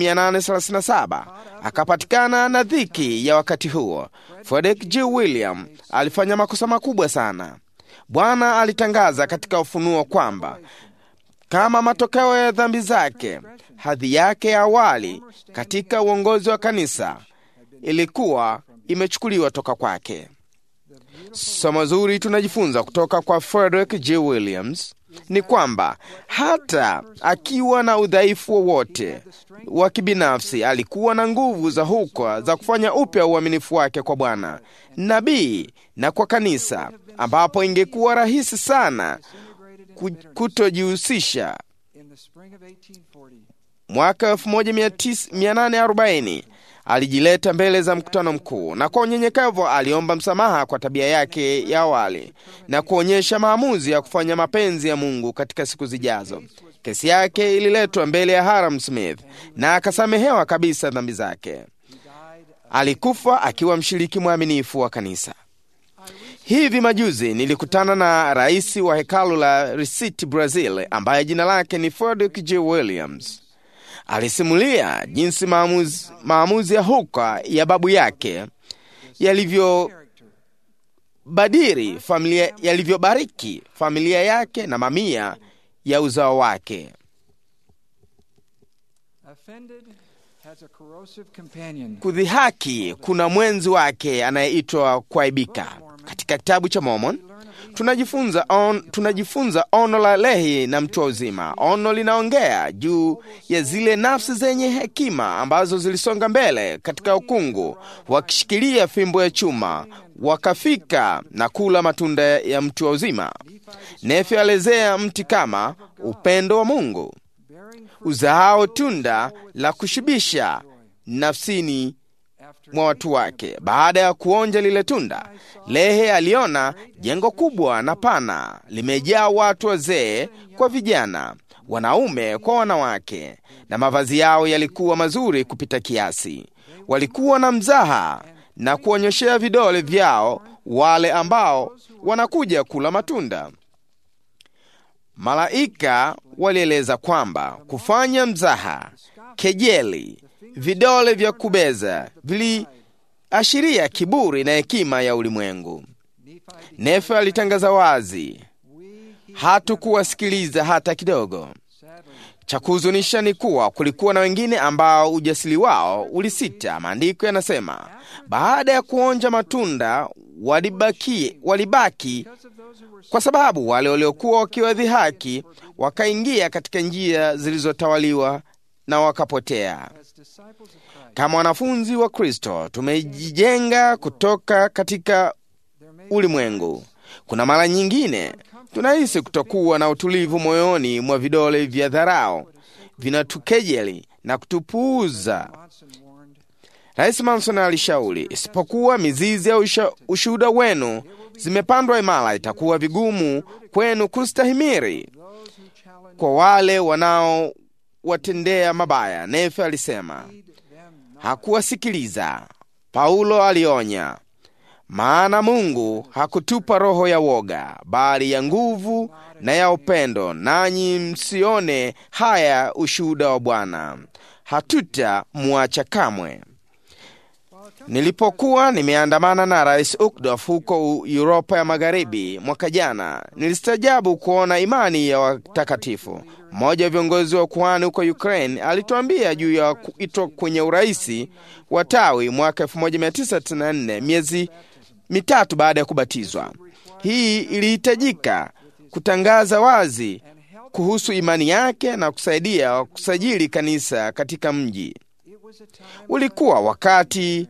1837 akapatikana na dhiki ya wakati huo. Frederick G. William alifanya makosa makubwa sana. Bwana alitangaza katika Ufunuo kwamba kama matokeo ya dhambi zake, hadhi yake ya awali katika uongozi wa kanisa ilikuwa imechukuliwa toka kwake. Somo zuri tunajifunza kutoka kwa Frederick G. Williams ni kwamba hata akiwa na udhaifu wowote wa kibinafsi, alikuwa na nguvu za huko za kufanya upya uaminifu wake kwa Bwana, nabii na kwa kanisa, ambapo ingekuwa rahisi sana kutojihusisha. Mwaka 1840 alijileta mbele za mkutano mkuu, na kwa unyenyekevu aliomba msamaha kwa tabia yake ya awali na kuonyesha maamuzi ya kufanya mapenzi ya Mungu katika siku zijazo. Kesi yake ililetwa mbele ya Hiram Smith na akasamehewa kabisa dhambi zake. Alikufa akiwa mshiriki mwaminifu wa kanisa. Hivi majuzi nilikutana na rais wa hekalu la Recife, Brazil, ambaye jina lake ni Frederick G. Williams. Alisimulia jinsi maamuzi ya huka ya babu yake yalivyobariki familia yake na mamia ya uzao wake. Kudhihaki kuna mwenzi wake anayeitwa kuaibika. Katika kitabu cha Mormon tunajifunza ono la Lehi na mtu wa uzima. Ono linaongea juu ya zile nafsi zenye hekima ambazo zilisonga mbele katika ukungu, wakishikilia fimbo ya chuma, wakafika na kula matunda ya mtu wa uzima. Nefi alezea mti kama upendo wa Mungu uzao tunda la kushibisha nafsini mwa watu wake. Baada ya kuonja lile tunda, Lehi aliona jengo kubwa na pana limejaa watu wazee kwa vijana, wanaume kwa wanawake, na mavazi yao yalikuwa mazuri kupita kiasi. Walikuwa na mzaha na kuonyoshea vidole vyao wale ambao wanakuja kula matunda. Malaika walieleza kwamba kufanya mzaha, kejeli, vidole vya kubeza viliashiria kiburi na hekima ya ulimwengu. Nefi alitangaza wazi, hatukuwasikiliza hata kidogo. Cha kuhuzunisha ni kuwa kulikuwa na wengine ambao ujasiri wao ulisita. Maandiko yanasema baada ya kuonja matunda walibaki kwa sababu wale waliokuwa wakiwadhihaki wakaingia katika njia zilizotawaliwa na wakapotea. Kama wanafunzi wa Kristo tumejijenga kutoka katika ulimwengu. Kuna mara nyingine tunahisi kutokuwa na utulivu moyoni mwa vidole vya dharau vinatukejeli na kutupuuza. Rais Manson alishauri, isipokuwa mizizi ya ushuhuda wenu zimepandwa imara, itakuwa vigumu kwenu kustahimili kwa wale wanaowatendea mabaya. Nefi alisema hakuwasikiliza. Paulo alionya, maana Mungu hakutupa roho ya woga, bali ya nguvu na ya upendo, nanyi msione haya ushuhuda wa Bwana. Hatutamwacha kamwe. Nilipokuwa nimeandamana na Rais Ukdof huko Europa ya Magharibi mwaka jana, nilistajabu kuona imani ya watakatifu. Mmoja wa viongozi wa kuhani huko Ukraine alituambia juu ya kuitwa kwenye uraisi wa tawi mwaka 1994, miezi mitatu baada ya kubatizwa. Hii ilihitajika kutangaza wazi kuhusu imani yake na kusaidia kusajili kanisa katika mji. Ulikuwa wakati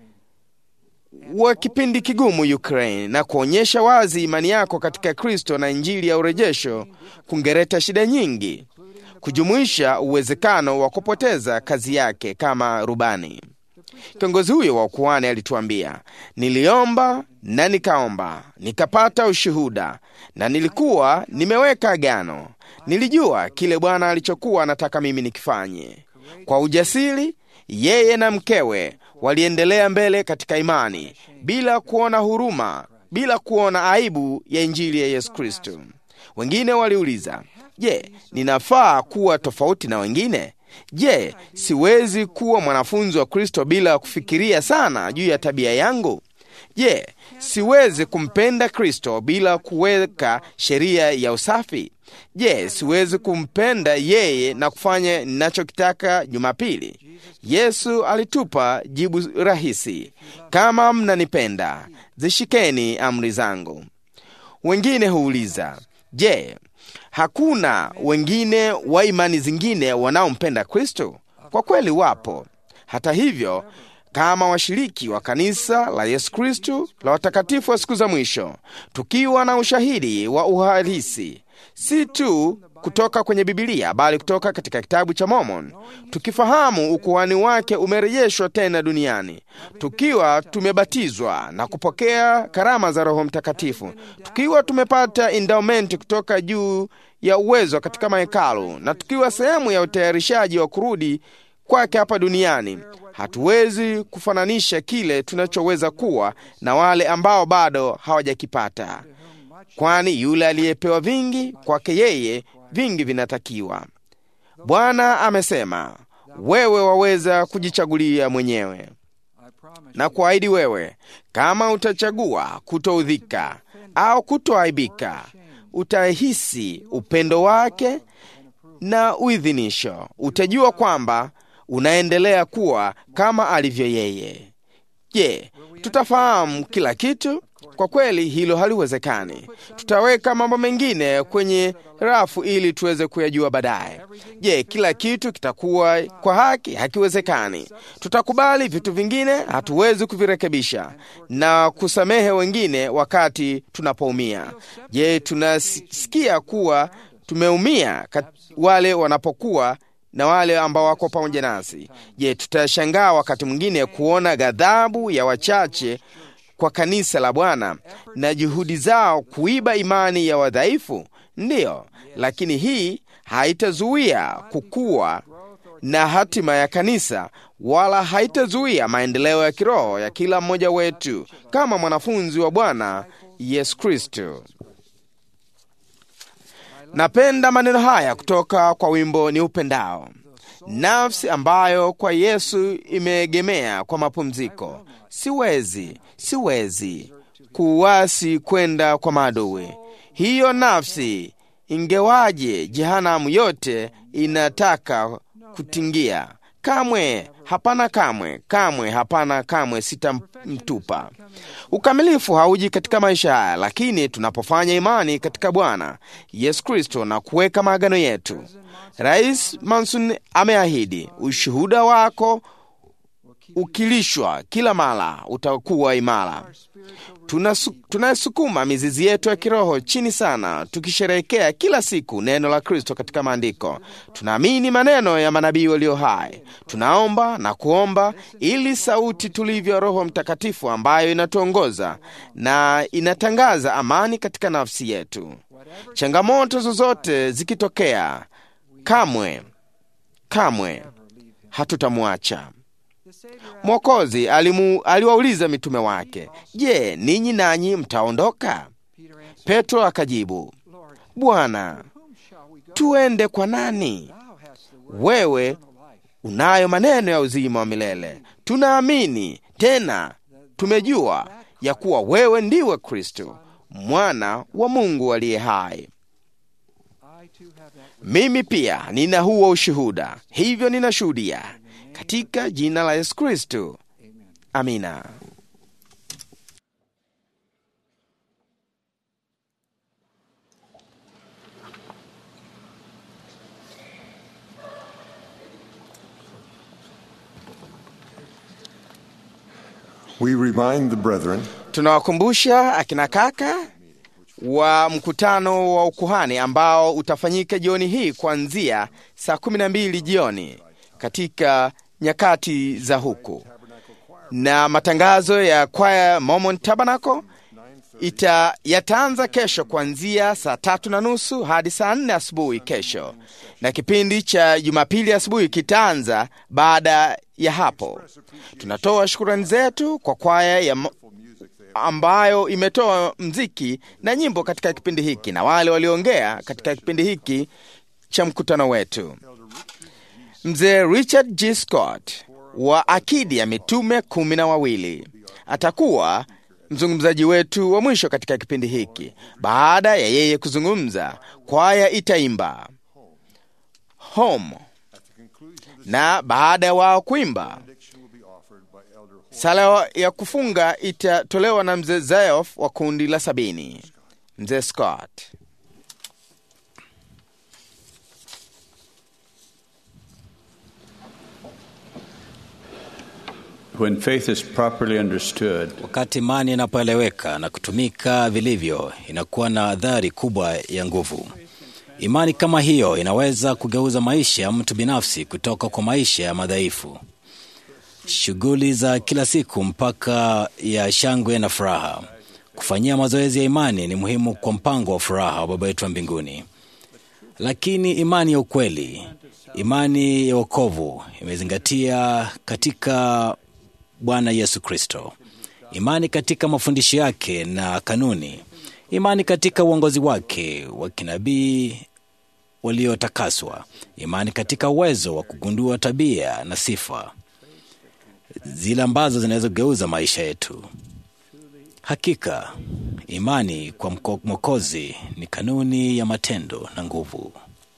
wa kipindi kigumu Ukraine, na kuonyesha wazi imani yako katika Kristo na Injili ya urejesho kungeleta shida nyingi, kujumuisha uwezekano wa kupoteza kazi yake kama rubani. Kiongozi huyo wa kuhani alituambia, niliomba na nikaomba, nikapata ushuhuda, na nilikuwa nimeweka agano. Nilijua kile Bwana alichokuwa anataka mimi nikifanye. Kwa ujasiri, yeye na mkewe waliendelea mbele katika imani, bila kuona huruma, bila kuona aibu ya Injili ya Yesu Kristo. Wengine waliuliza, je, ninafaa kuwa tofauti na wengine? Je, siwezi kuwa mwanafunzi wa Kristo bila kufikiria sana juu ya tabia yangu? Je, siwezi kumpenda Kristo bila kuweka sheria ya usafi? Je, siwezi kumpenda yeye na kufanya ninachokitaka Jumapili? Yesu alitupa jibu rahisi, kama mnanipenda, zishikeni amri zangu. Wengine huuliza, je, hakuna wengine wa imani zingine wanaompenda Kristo? Kwa kweli wapo. Hata hivyo, kama washiriki wa kanisa la Yesu Kristo la watakatifu wa siku za mwisho, tukiwa na ushahidi wa uhalisi, si tu kutoka kwenye Biblia, bali kutoka katika kitabu cha Mormon, tukifahamu ukuhani wake umerejeshwa tena duniani, tukiwa tumebatizwa na kupokea karama za Roho Mtakatifu, tukiwa tumepata endowment kutoka juu ya uwezo katika mahekalu, na tukiwa sehemu ya utayarishaji wa kurudi kwake hapa duniani, hatuwezi kufananisha kile tunachoweza kuwa na wale ambao bado hawajakipata, kwani yule aliyepewa vingi, kwake yeye vingi vinatakiwa. Bwana amesema, wewe waweza kujichagulia mwenyewe. na kuahidi wewe, kama utachagua kutoudhika au kutoaibika, utahisi upendo wake na uidhinisho. Utajua kwamba unaendelea kuwa kama alivyo yeye. Je, tutafahamu kila kitu? Kwa kweli hilo haliwezekani. Tutaweka mambo mengine kwenye rafu ili tuweze kuyajua baadaye. Je, kila kitu kitakuwa kwa haki? Hakiwezekani. Tutakubali vitu vingine, hatuwezi kuvirekebisha na kusamehe wengine wakati tunapoumia. Je, tunasikia kuwa tumeumia wale wanapokuwa na wale ambao wako pamoja nasi? Je, tutashangaa wakati mwingine kuona ghadhabu ya wachache kwa kanisa la Bwana na juhudi zao kuiba imani ya wadhaifu? Ndiyo, lakini hii haitazuia kukua na hatima ya kanisa, wala haitazuia maendeleo ya kiroho ya kila mmoja wetu kama mwanafunzi wa Bwana Yesu Kristo. Napenda maneno haya kutoka kwa wimbo ni upendao. Nafsi ambayo kwa Yesu imeegemea kwa mapumziko, siwezi kuwasi kwenda kwa maadui. Hiyo nafsi ingewaje jehanamu yote inataka kutingia. Kamwe, hapana, kamwe sitamtupa. Ukamilifu hauji katika maisha haya, lakini tunapofanya imani katika Bwana Yesu Kristo na kuweka maagano yetu. Rais Manson ameahidi, ushuhuda wako ukilishwa kila mara utakuwa imara. Tunasukuma mizizi yetu ya kiroho chini sana, tukisherehekea kila siku neno la Kristo katika maandiko. Tunaamini maneno ya manabii walio hai. Tunaomba na kuomba ili sauti tulivyo Roho Mtakatifu ambayo inatuongoza na inatangaza amani katika nafsi yetu. Changamoto zozote zikitokea, kamwe hatutamwacha. Mwokozi aliwauliza mitume wake, je, ninyi nanyi mtaondoka? Petro akajibu, Bwana, tuende kwa nani? Wewe unayo maneno ya uzima wa milele. Tunaamini tena tumejua ya kuwa wewe ndiwe Kristo, mwana wa Mungu aliye hai. Mimi pia nina huo ushuhuda, hivyo ninashuhudia katika jina la Yesu Kristo. Amina. We remind the brethren, tunawakumbusha akina kaka wa mkutano wa ukuhani ambao utafanyika jioni hii kuanzia saa 12 jioni katika nyakati za huku, na matangazo ya kwaya Mormon Tabernacle yataanza kesho kuanzia saa 3:30 hadi saa 4 asubuhi kesho, na kipindi cha Jumapili asubuhi kitaanza baada ya hapo. Tunatoa shukrani zetu kwa kwaya ambayo imetoa mziki na nyimbo katika kipindi hiki na wale waliongea katika kipindi hiki cha mkutano wetu. Mzee Richard G. Scott wa Akidi ya Mitume 12 atakuwa mzungumzaji wetu wa mwisho katika kipindi hiki. Baada ya yeye kuzungumza, kwaya itaimba Home, na baada ya wao kuimba, sala ya kufunga itatolewa na mzee Zayof wa kundi la 70. Mzee Scott. When faith is properly understood, wakati imani inapoeleweka na kutumika vilivyo, inakuwa na athari kubwa ya nguvu. Imani kama hiyo inaweza kugeuza maisha ya mtu binafsi kutoka kwa maisha ya madhaifu, shughuli za kila siku, mpaka ya shangwe na furaha. Kufanyia mazoezi ya imani ni muhimu kwa mpango wa furaha wa Baba yetu wa mbinguni. Lakini imani ya ukweli, imani ya wokovu, imezingatia katika Bwana Yesu Kristo, imani katika mafundisho yake na kanuni, imani katika uongozi wake wa kinabii waliotakaswa, imani katika uwezo wa kugundua tabia na sifa. zile ambazo zinaweza kugeuza maisha yetu. Hakika imani kwa Mwokozi ni kanuni ya matendo na nguvu.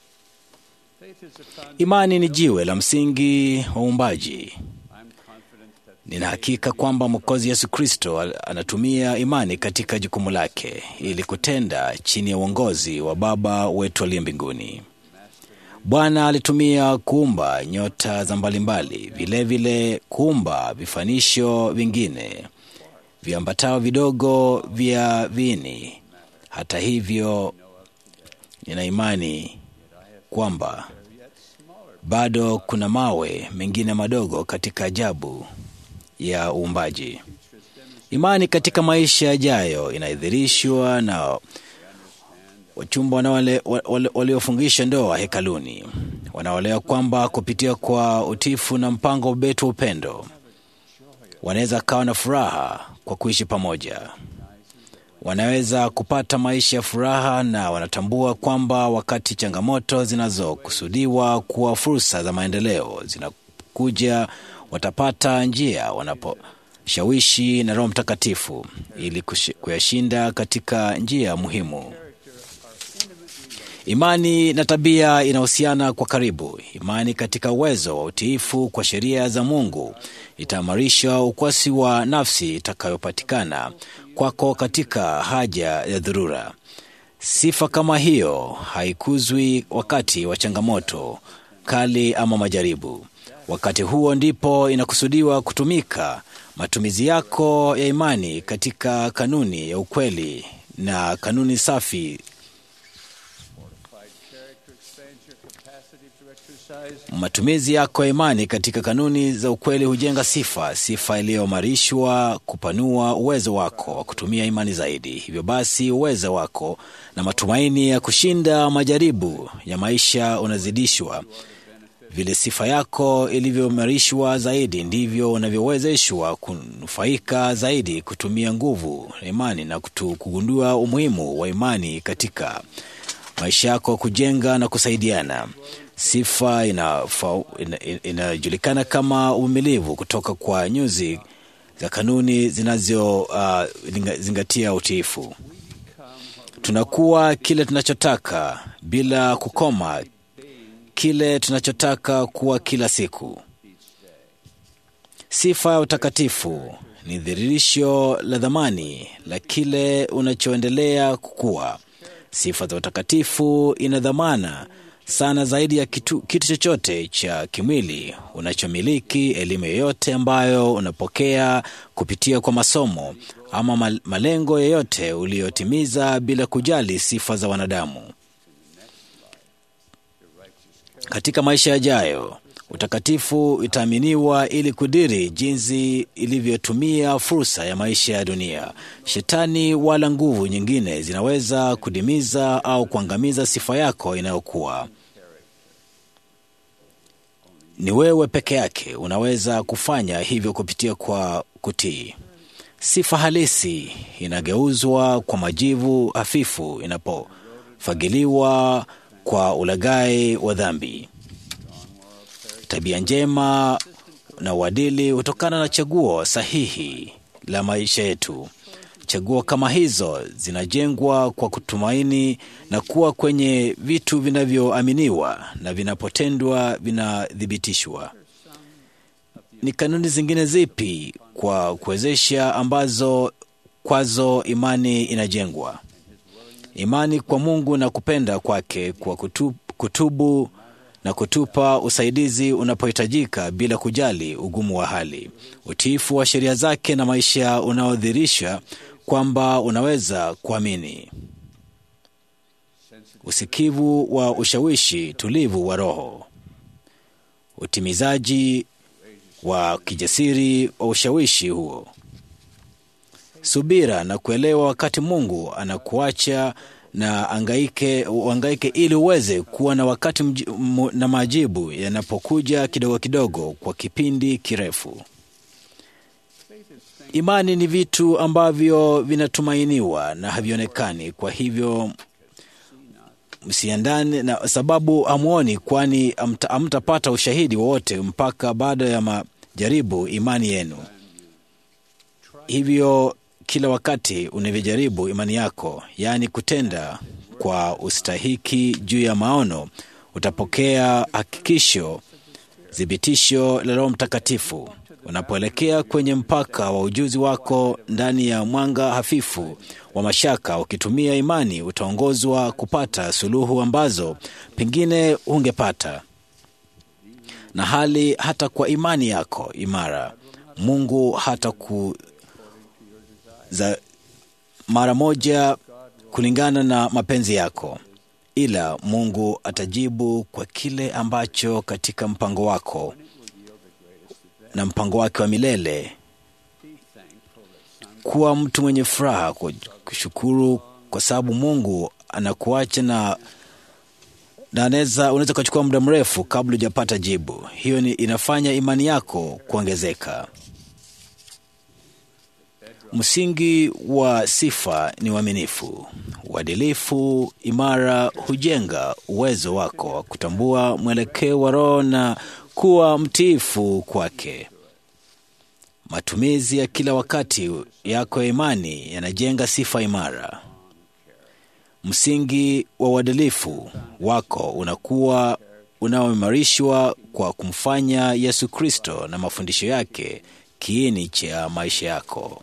Imani ni jiwe la msingi wa uumbaji. Nina hakika kwamba Mwokozi Yesu Kristo anatumia imani katika jukumu lake ili kutenda chini ya uongozi wa Baba wetu aliye mbinguni. Bwana alitumia kuumba nyota za mbalimbali, vilevile kuumba vifanisho vingine viambatao vidogo vya viini. Hata hivyo, nina imani kwamba bado kuna mawe mengine madogo katika ajabu ya uumbaji. Imani katika maisha yajayo inaidhirishwa na wachumba na wale waliofungisha ndoa hekaluni. Wanaolewa kwamba kupitia kwa utifu na mpango wetu wa upendo wanaweza kawa na furaha kwa kuishi pamoja. Wanaweza kupata maisha ya furaha, na wanatambua kwamba wakati changamoto zinazokusudiwa kuwa fursa za maendeleo zinakuja, watapata njia wanaposhawishi na Roho Mtakatifu ili kuyashinda katika njia muhimu. Imani na tabia inahusiana kwa karibu. Imani katika uwezo wa utiifu kwa sheria za Mungu itaimarisha ukwasi wa nafsi itakayopatikana kwako katika haja ya dharura. Sifa kama hiyo haikuzwi wakati wa changamoto kali ama majaribu. Wakati huo ndipo inakusudiwa kutumika. Matumizi yako ya imani katika kanuni ya ukweli na kanuni safi. Matumizi yako ya imani katika kanuni za ukweli hujenga sifa iliyoimarishwa, kupanua uwezo wako wa kutumia imani zaidi. Hivyo basi, uwezo wako na matumaini ya kushinda majaribu ya maisha unazidishwa. Vile sifa yako ilivyoimarishwa zaidi, ndivyo unavyowezeshwa kunufaika zaidi kutumia nguvu na imani na kugundua umuhimu wa imani katika maisha yako, kujenga na kusaidiana. Sifa inajulikana kama uvumilivu kutoka kwa nyuzi za kanuni zinazozingatia utiifu. Tunakuwa kile tunachotaka bila kukoma, kile tunachotaka kuwa kila siku. Sifa ya utakatifu ni dhihirisho la dhamani la kile unachoendelea kukua. Sifa za utakatifu ina dhamana sana zaidi ya kitu chochote cha kimwili unachomiliki, elimu yoyote ambayo unapokea kupitia kwa masomo, ama malengo yoyote uliyotimiza bila kujali sifa za wanadamu. Katika maisha yajayo, utakatifu itaaminiwa ili kudiri jinsi ilivyotumia fursa ya maisha ya dunia. Shetani wala nguvu nyingine zinaweza kudimiza au kuangamiza sifa yako inayokuwa. Ni wewe peke yake unaweza kufanya hivyo kupitia kwa kutii. Sifa halisi inageuzwa kwa majivu hafifu inapofagiliwa kwa ulaghai wa dhambi. Tabia njema na uadili hutokana na chaguo sahihi la maisha yetu. Chaguo kama hizo zinajengwa kwa kutumaini na kuwa kwenye vitu vinavyoaminiwa, na vinapotendwa vinathibitishwa. Ni kanuni zingine zipi kwa kuwezesha ambazo kwazo imani inajengwa? Imani kwa Mungu na kupenda kwake kwa kutubu na kutupa usaidizi unapohitajika bila kujali ugumu wa hali. Utiifu wa sheria zake na maisha unaodhihirisha kwamba unaweza kuamini. Usikivu wa ushawishi tulivu wa roho. Utimizaji wa kijasiri wa ushawishi huo. Subira na kuelewa wakati Mungu anakuacha na uhangaike ili uweze kuwa na wakati na majibu yanapokuja kidogo kidogo kwa kipindi kirefu. Imani ni vitu ambavyo vinatumainiwa na havionekani. Kwa hivyo msiandane na sababu amuoni, kwani hamtapata ushahidi wowote mpaka baada jaribu imani yenu. Hivyo kila wakati unavyojaribu imani yako, yaani kutenda kwa ustahiki juu ya maono, utapokea hakikisho, thibitisho la Roho Mtakatifu. Unapoelekea kwenye mpaka wa ujuzi wako ndani ya mwanga hafifu wa mashaka, ukitumia imani, utaongozwa kupata suluhu ambazo pengine ungepata. Na hali hata kwa imani yako imara, Mungu hata mara moja kulingana na mapenzi yako, ila Mungu atajibu kwa kile ambacho katika mpango wako na mpango wake wa milele. Kuwa mtu mwenye furaha, kushukuru kwa sababu Mungu anakuacha na unaweza kuchukua muda mrefu kabla hujapata jibu. Hiyo inafanya imani yako kuongezeka. Msingi wa sifa ni uaminifu. Uadilifu imara hujenga uwezo wako wa kutambua mwelekeo wa Roho na kuwa mtiifu kwake. Matumizi ya kila wakati yako ya imani yanajenga sifa imara. Msingi wa uadilifu wako unakuwa unaoimarishwa kwa kumfanya Yesu Kristo na mafundisho yake kiini cha maisha yako.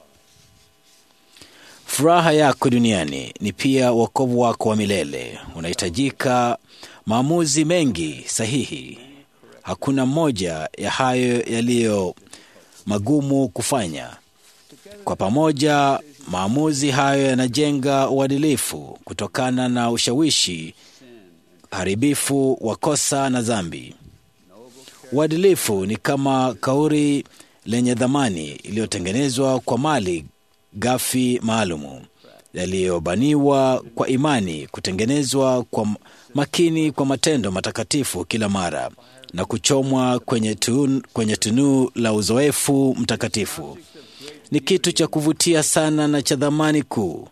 Furaha yako duniani ni pia wokovu wako wa milele. Unahitajika maamuzi mengi sahihi. Hakuna moja ya hayo yaliyo magumu kufanya. Kwa pamoja, maamuzi hayo yanajenga uadilifu kutokana na ushawishi haribifu wa kosa na dhambi. Uadilifu ni kama kauri lenye dhamani iliyotengenezwa kwa mali ghafi maalumu, yaliyobaniwa kwa imani, kutengenezwa kwa makini kwa matendo matakatifu kila mara, na kuchomwa kwenye tunu la uzoefu mtakatifu. Ni kitu cha kuvutia sana na cha dhamani kuu.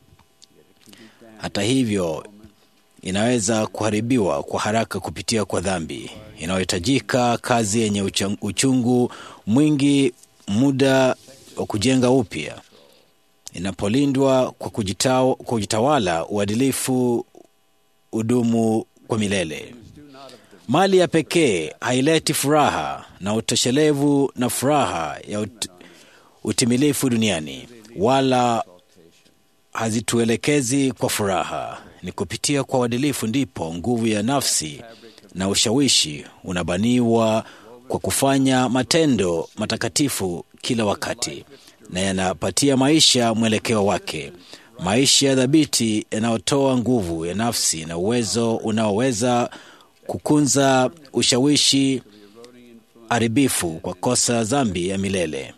Hata hivyo, inaweza kuharibiwa kwa haraka kupitia kwa dhambi. Inayohitajika kazi yenye uchungu mwingi, muda wa kujenga upya. Inapolindwa kwa kujitawala, uadilifu udumu kwa milele. Mali ya pekee haileti furaha na utoshelevu na furaha ya utimilifu duniani, wala hazituelekezi kwa furaha. Ni kupitia kwa uadilifu ndipo nguvu ya nafsi na ushawishi unabaniwa kwa kufanya matendo matakatifu kila wakati, na yanapatia maisha mwelekeo wake. Maisha dhabiti yanayotoa nguvu ya nafsi na uwezo unaoweza kukunza ushawishi haribifu kwa kosa dhambi ya milele.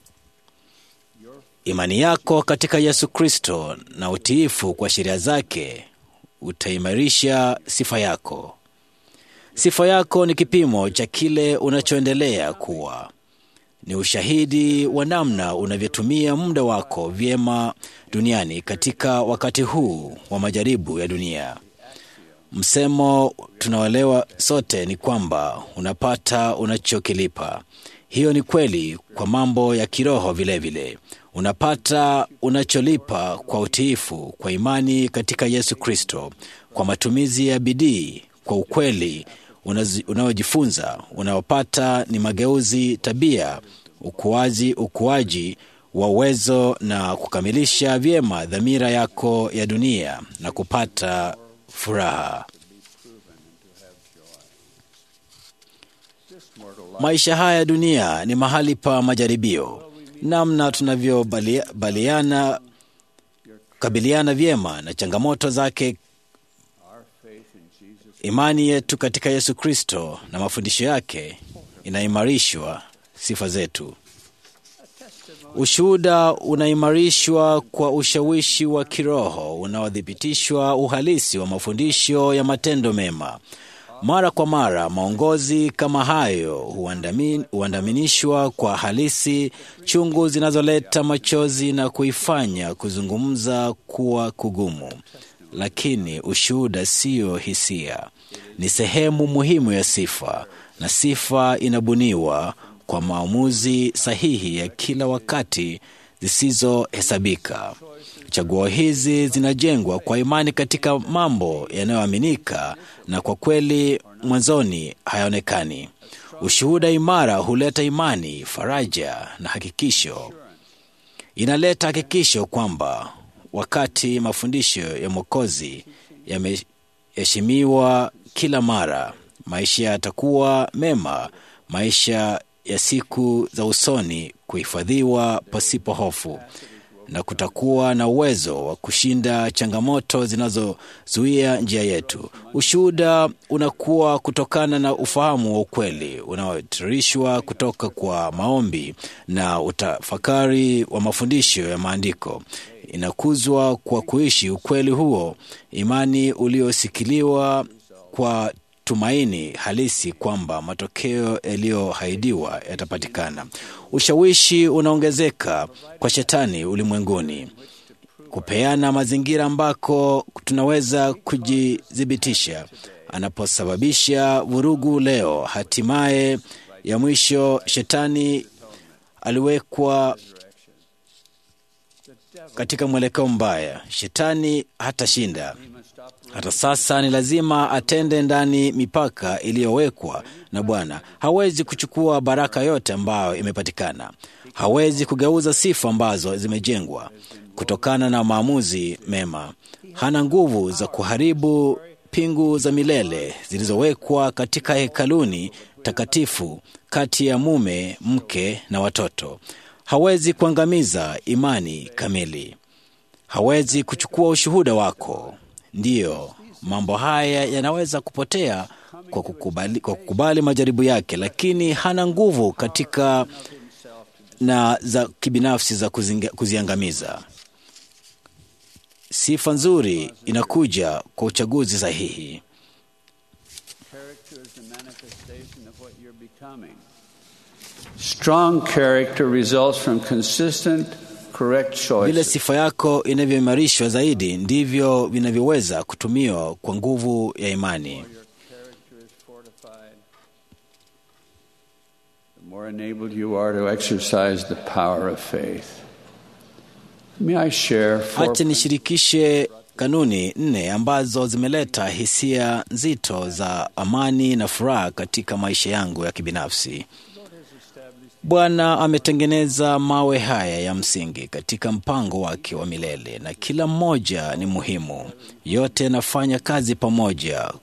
Imani yako katika Yesu Kristo na utiifu kwa sheria zake utaimarisha sifa yako. Sifa yako ni kipimo cha kile unachoendelea kuwa. Ni ushahidi wa namna unavyotumia muda wako vyema duniani katika wakati huu wa majaribu ya dunia. Msemo tunaoelewa sote ni kwamba unapata unachokilipa. Hiyo ni kweli kwa mambo ya kiroho vilevile. Unapata unacholipa kwa utiifu, kwa imani katika Yesu Kristo, kwa matumizi ya bidii, kwa ukweli unaojifunza. Unaopata ni mageuzi tabia, ukuaji wa uwezo na kukamilisha vyema dhamira yako ya dunia na kupata furaha. Maisha haya ya dunia ni mahali pa majaribio. Namna kabiliana vyema na changamoto zake, imani yetu katika Yesu Kristo na mafundisho yake inaimarishwa sifa zetu. Ushuhuda unaimarishwa kwa ushawishi wa kiroho unaothibitishwa uhalisi wa mafundisho ya matendo mema. Mara kwa mara maongozi kama hayo huandaminishwa kwa halisi chungu zinazoleta machozi na kuifanya kuzungumza kuwa kugumu. Lakini ushuhuda siyo hisia, ni sehemu muhimu ya sifa, na sifa inabuniwa kwa maamuzi sahihi ya kila wakati zisizohesabika. Chaguo hizi zinajengwa kwa imani katika mambo yanayoaminika na kwa kweli mwanzoni hayaonekani. Ushuhuda imara huleta imani, faraja na hakikisho. Inaleta hakikisho kwamba wakati mafundisho ya Mwokozi yameheshimiwa kila mara, maisha yatakuwa mema, maisha ya siku za usoni kuhifadhiwa pasipo hofu, na kutakuwa na uwezo wa kushinda changamoto zinazozuia njia yetu. Ushuhuda unakuwa kutokana na ufahamu wa ukweli unaotirishwa kutoka kwa maombi na utafakari wa mafundisho ya Maandiko. Inakuzwa kwa kuishi ukweli huo, imani uliosikiliwa kwa tumaini halisi kwamba matokeo yaliyoahidiwa yatapatikana. Ushawishi unaongezeka kwa shetani ulimwenguni kupeana mazingira ambako tunaweza kujidhibitisha. Anaposababisha vurugu leo, hatimaye ya mwisho shetani aliwekwa katika mwelekeo mbaya. Shetani hatashinda. Hata sasa ni lazima atende ndani mipaka iliyowekwa na Bwana. Hawezi kuchukua baraka yote ambayo imepatikana. Hawezi kugeuza sifa ambazo zimejengwa kutokana na maamuzi mema. Hana nguvu za kuharibu pingu za milele zilizowekwa katika hekaluni takatifu kati ya mume, mke na watoto. Hawezi kuangamiza imani kamili. Hawezi kuchukua ushuhuda wako. Ndiyo, mambo haya yanaweza kupotea kwa kukubali majaribu yake, lakini hana nguvu katika na za kibinafsi za kuziangamiza. Sifa nzuri inakuja kwa uchaguzi sahihi. Strong character results from consistent, correct choices. Vile sifa yako inavyoimarishwa zaidi ndivyo vinavyoweza kutumiwa kwa nguvu ya imani. The more enabled you are to exercise the power of faith. May I share Acha nishirikishe kanuni 4 ambazo zimeleta hisia nzito za amani na furaha katika maisha yangu ya kibinafsi. Bwana ametengeneza mawe haya ya msingi katika mpango wake wa milele, na kila mmoja ni muhimu. Yote yanafanya kazi pamoja.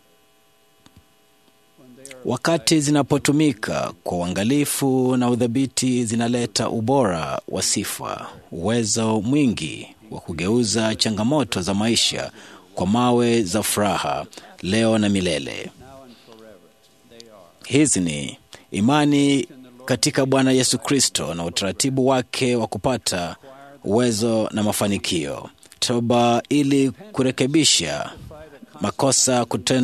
Wakati zinapotumika kwa uangalifu na udhabiti, zinaleta ubora wa sifa, uwezo mwingi wa kugeuza changamoto za maisha kwa mawe za furaha leo na milele. Hizi ni imani katika Bwana Yesu Kristo na utaratibu wake wa kupata uwezo na mafanikio. Toba ili kurekebisha makosa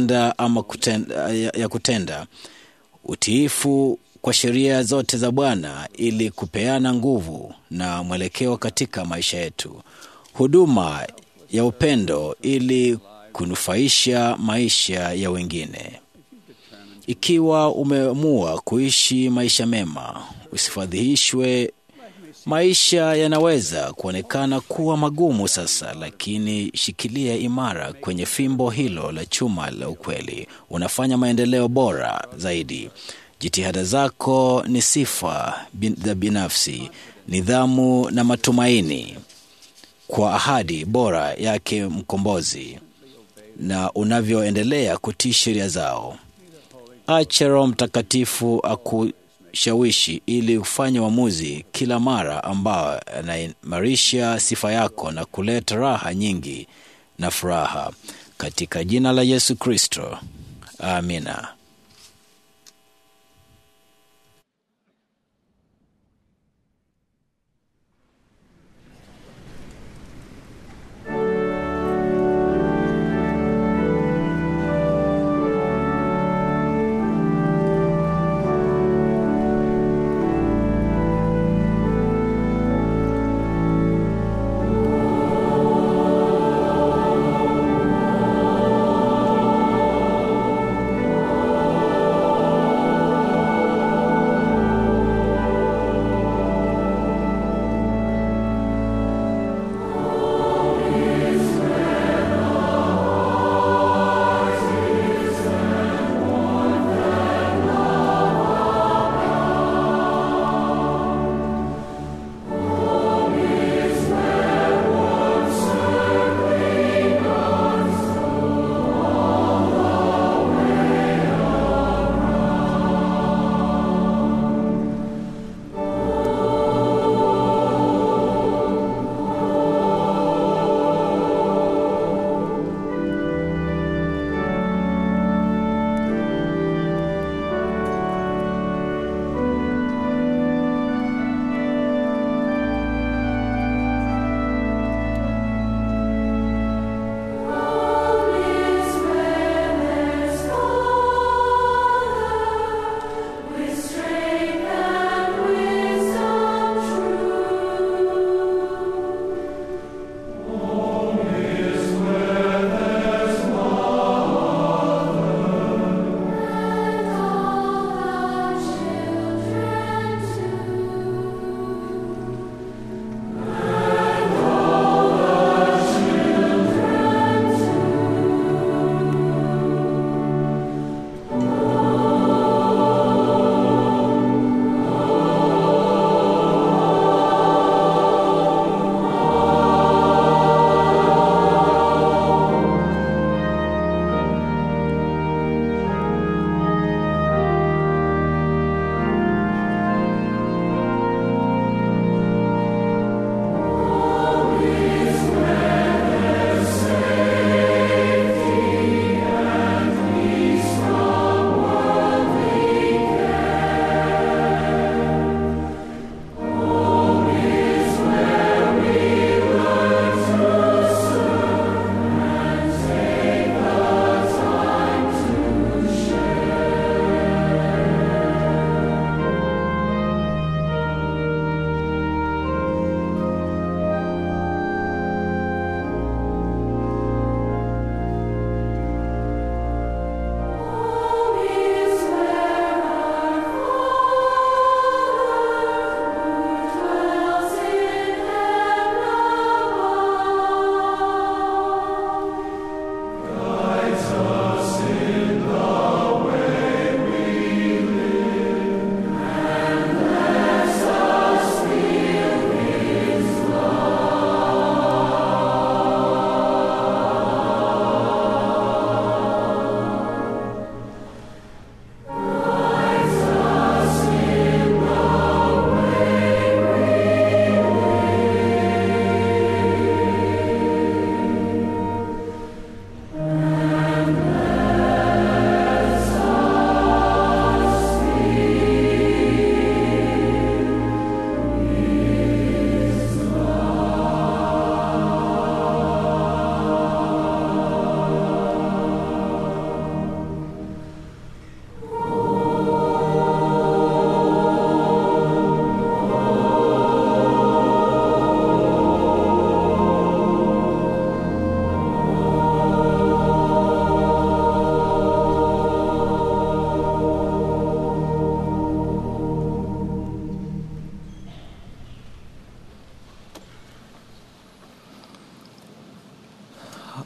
kutenda. Utiifu kwa sheria zote za Bwana ili kupeana nguvu na mwelekeo katika maisha yetu. Huduma ya upendo ili kunufaisha maisha ya wengine. Ikiwa umeamua kuishi maisha mema, usifadhihishwe. Maisha yanaweza kuonekana kuwa magumu sasa, lakini shikilia imara kwenye fimbo hilo la chuma la ukweli. Unafanya maendeleo bora zaidi. Jitihada zako ni sifa za binafsi, nidhamu na matumaini kwa ahadi bora yake Mkombozi, na unavyoendelea kutii sheria zao. Acha Roho Mtakatifu akushawishi ili ufanye uamuzi kila mara ambao anaimarisha sifa yako na kuleta raha nyingi na furaha. Katika jina la Yesu Kristo. Amina.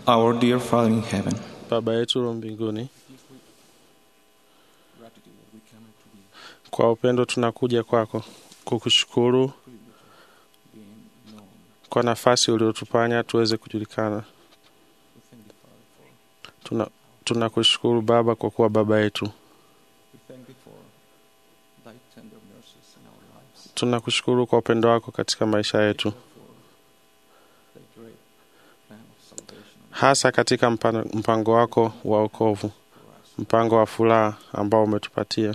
Our dear Father in heaven, Baba yetu wa mbinguni, kwa upendo tunakuja kwako kukushukuru kwa nafasi uliotupanya tuweze kujulikana. Tunakushukuru Baba kwa kuwa Baba yetu. Tunakushukuru kwa upendo wako katika maisha yetu, hasa katika mpango wako wa wokovu, mpango wa furaha ambao umetupatia.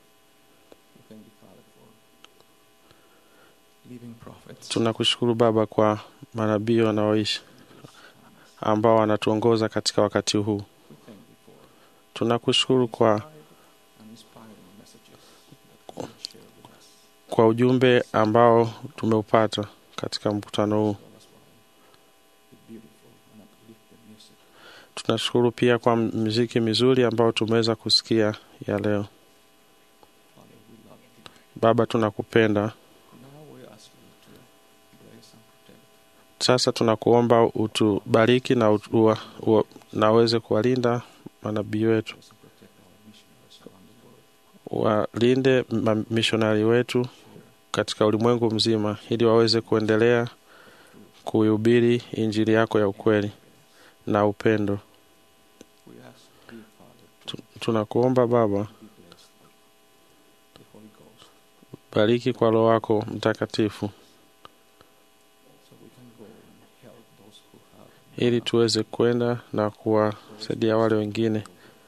Tunakushukuru Baba kwa manabii wanaoishi ambao wanatuongoza katika wakati huu. Tunakushukuru kwa ujumbe ambao tumeupata katika mkutano huu. Tunashukuru pia kwa muziki mizuri ambao tumeweza kusikia ya leo. Baba, tunakupenda. Sasa tunakuomba utubariki na naweze kuwalinda manabii wetu. Walinde mishonari wetu katika ulimwengu mzima ili waweze kuendelea kuhubiri injili yako ya ukweli na upendo. Tunakuomba Baba, bariki kwa Roho wako Mtakatifu ili tuweze kwenda na kuwasaidia wale wengine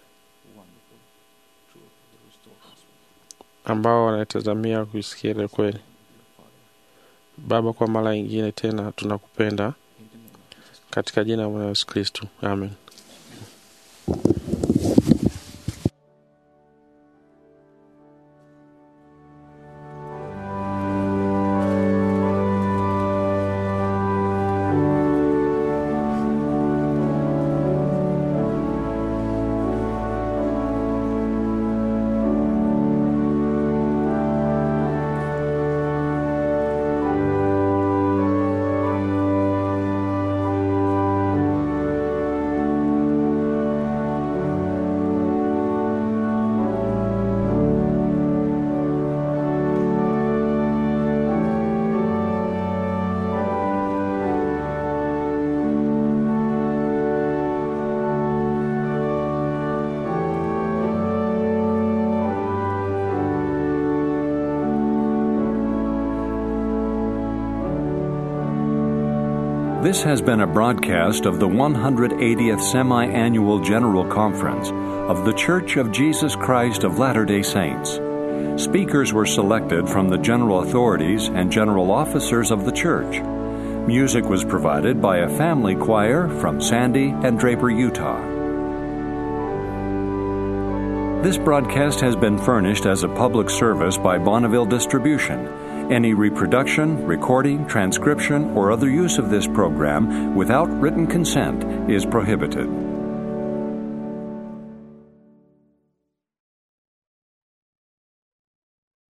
ambao wanatazamia kusikia ile kweli. Baba, kwa mara nyingine tena tunakupenda katika jina la Yesu Kristo. Amen. This has been a broadcast of the 180th Semi-Annual General Conference of The Church of Jesus Christ of Latter-day Saints. Speakers were selected from the general authorities and general officers of the church. Music was provided by a family choir from Sandy and Draper, Utah. This broadcast has been furnished as a public service by Bonneville Distribution. Any reproduction, recording, transcription, or other use of this program without written consent is prohibited.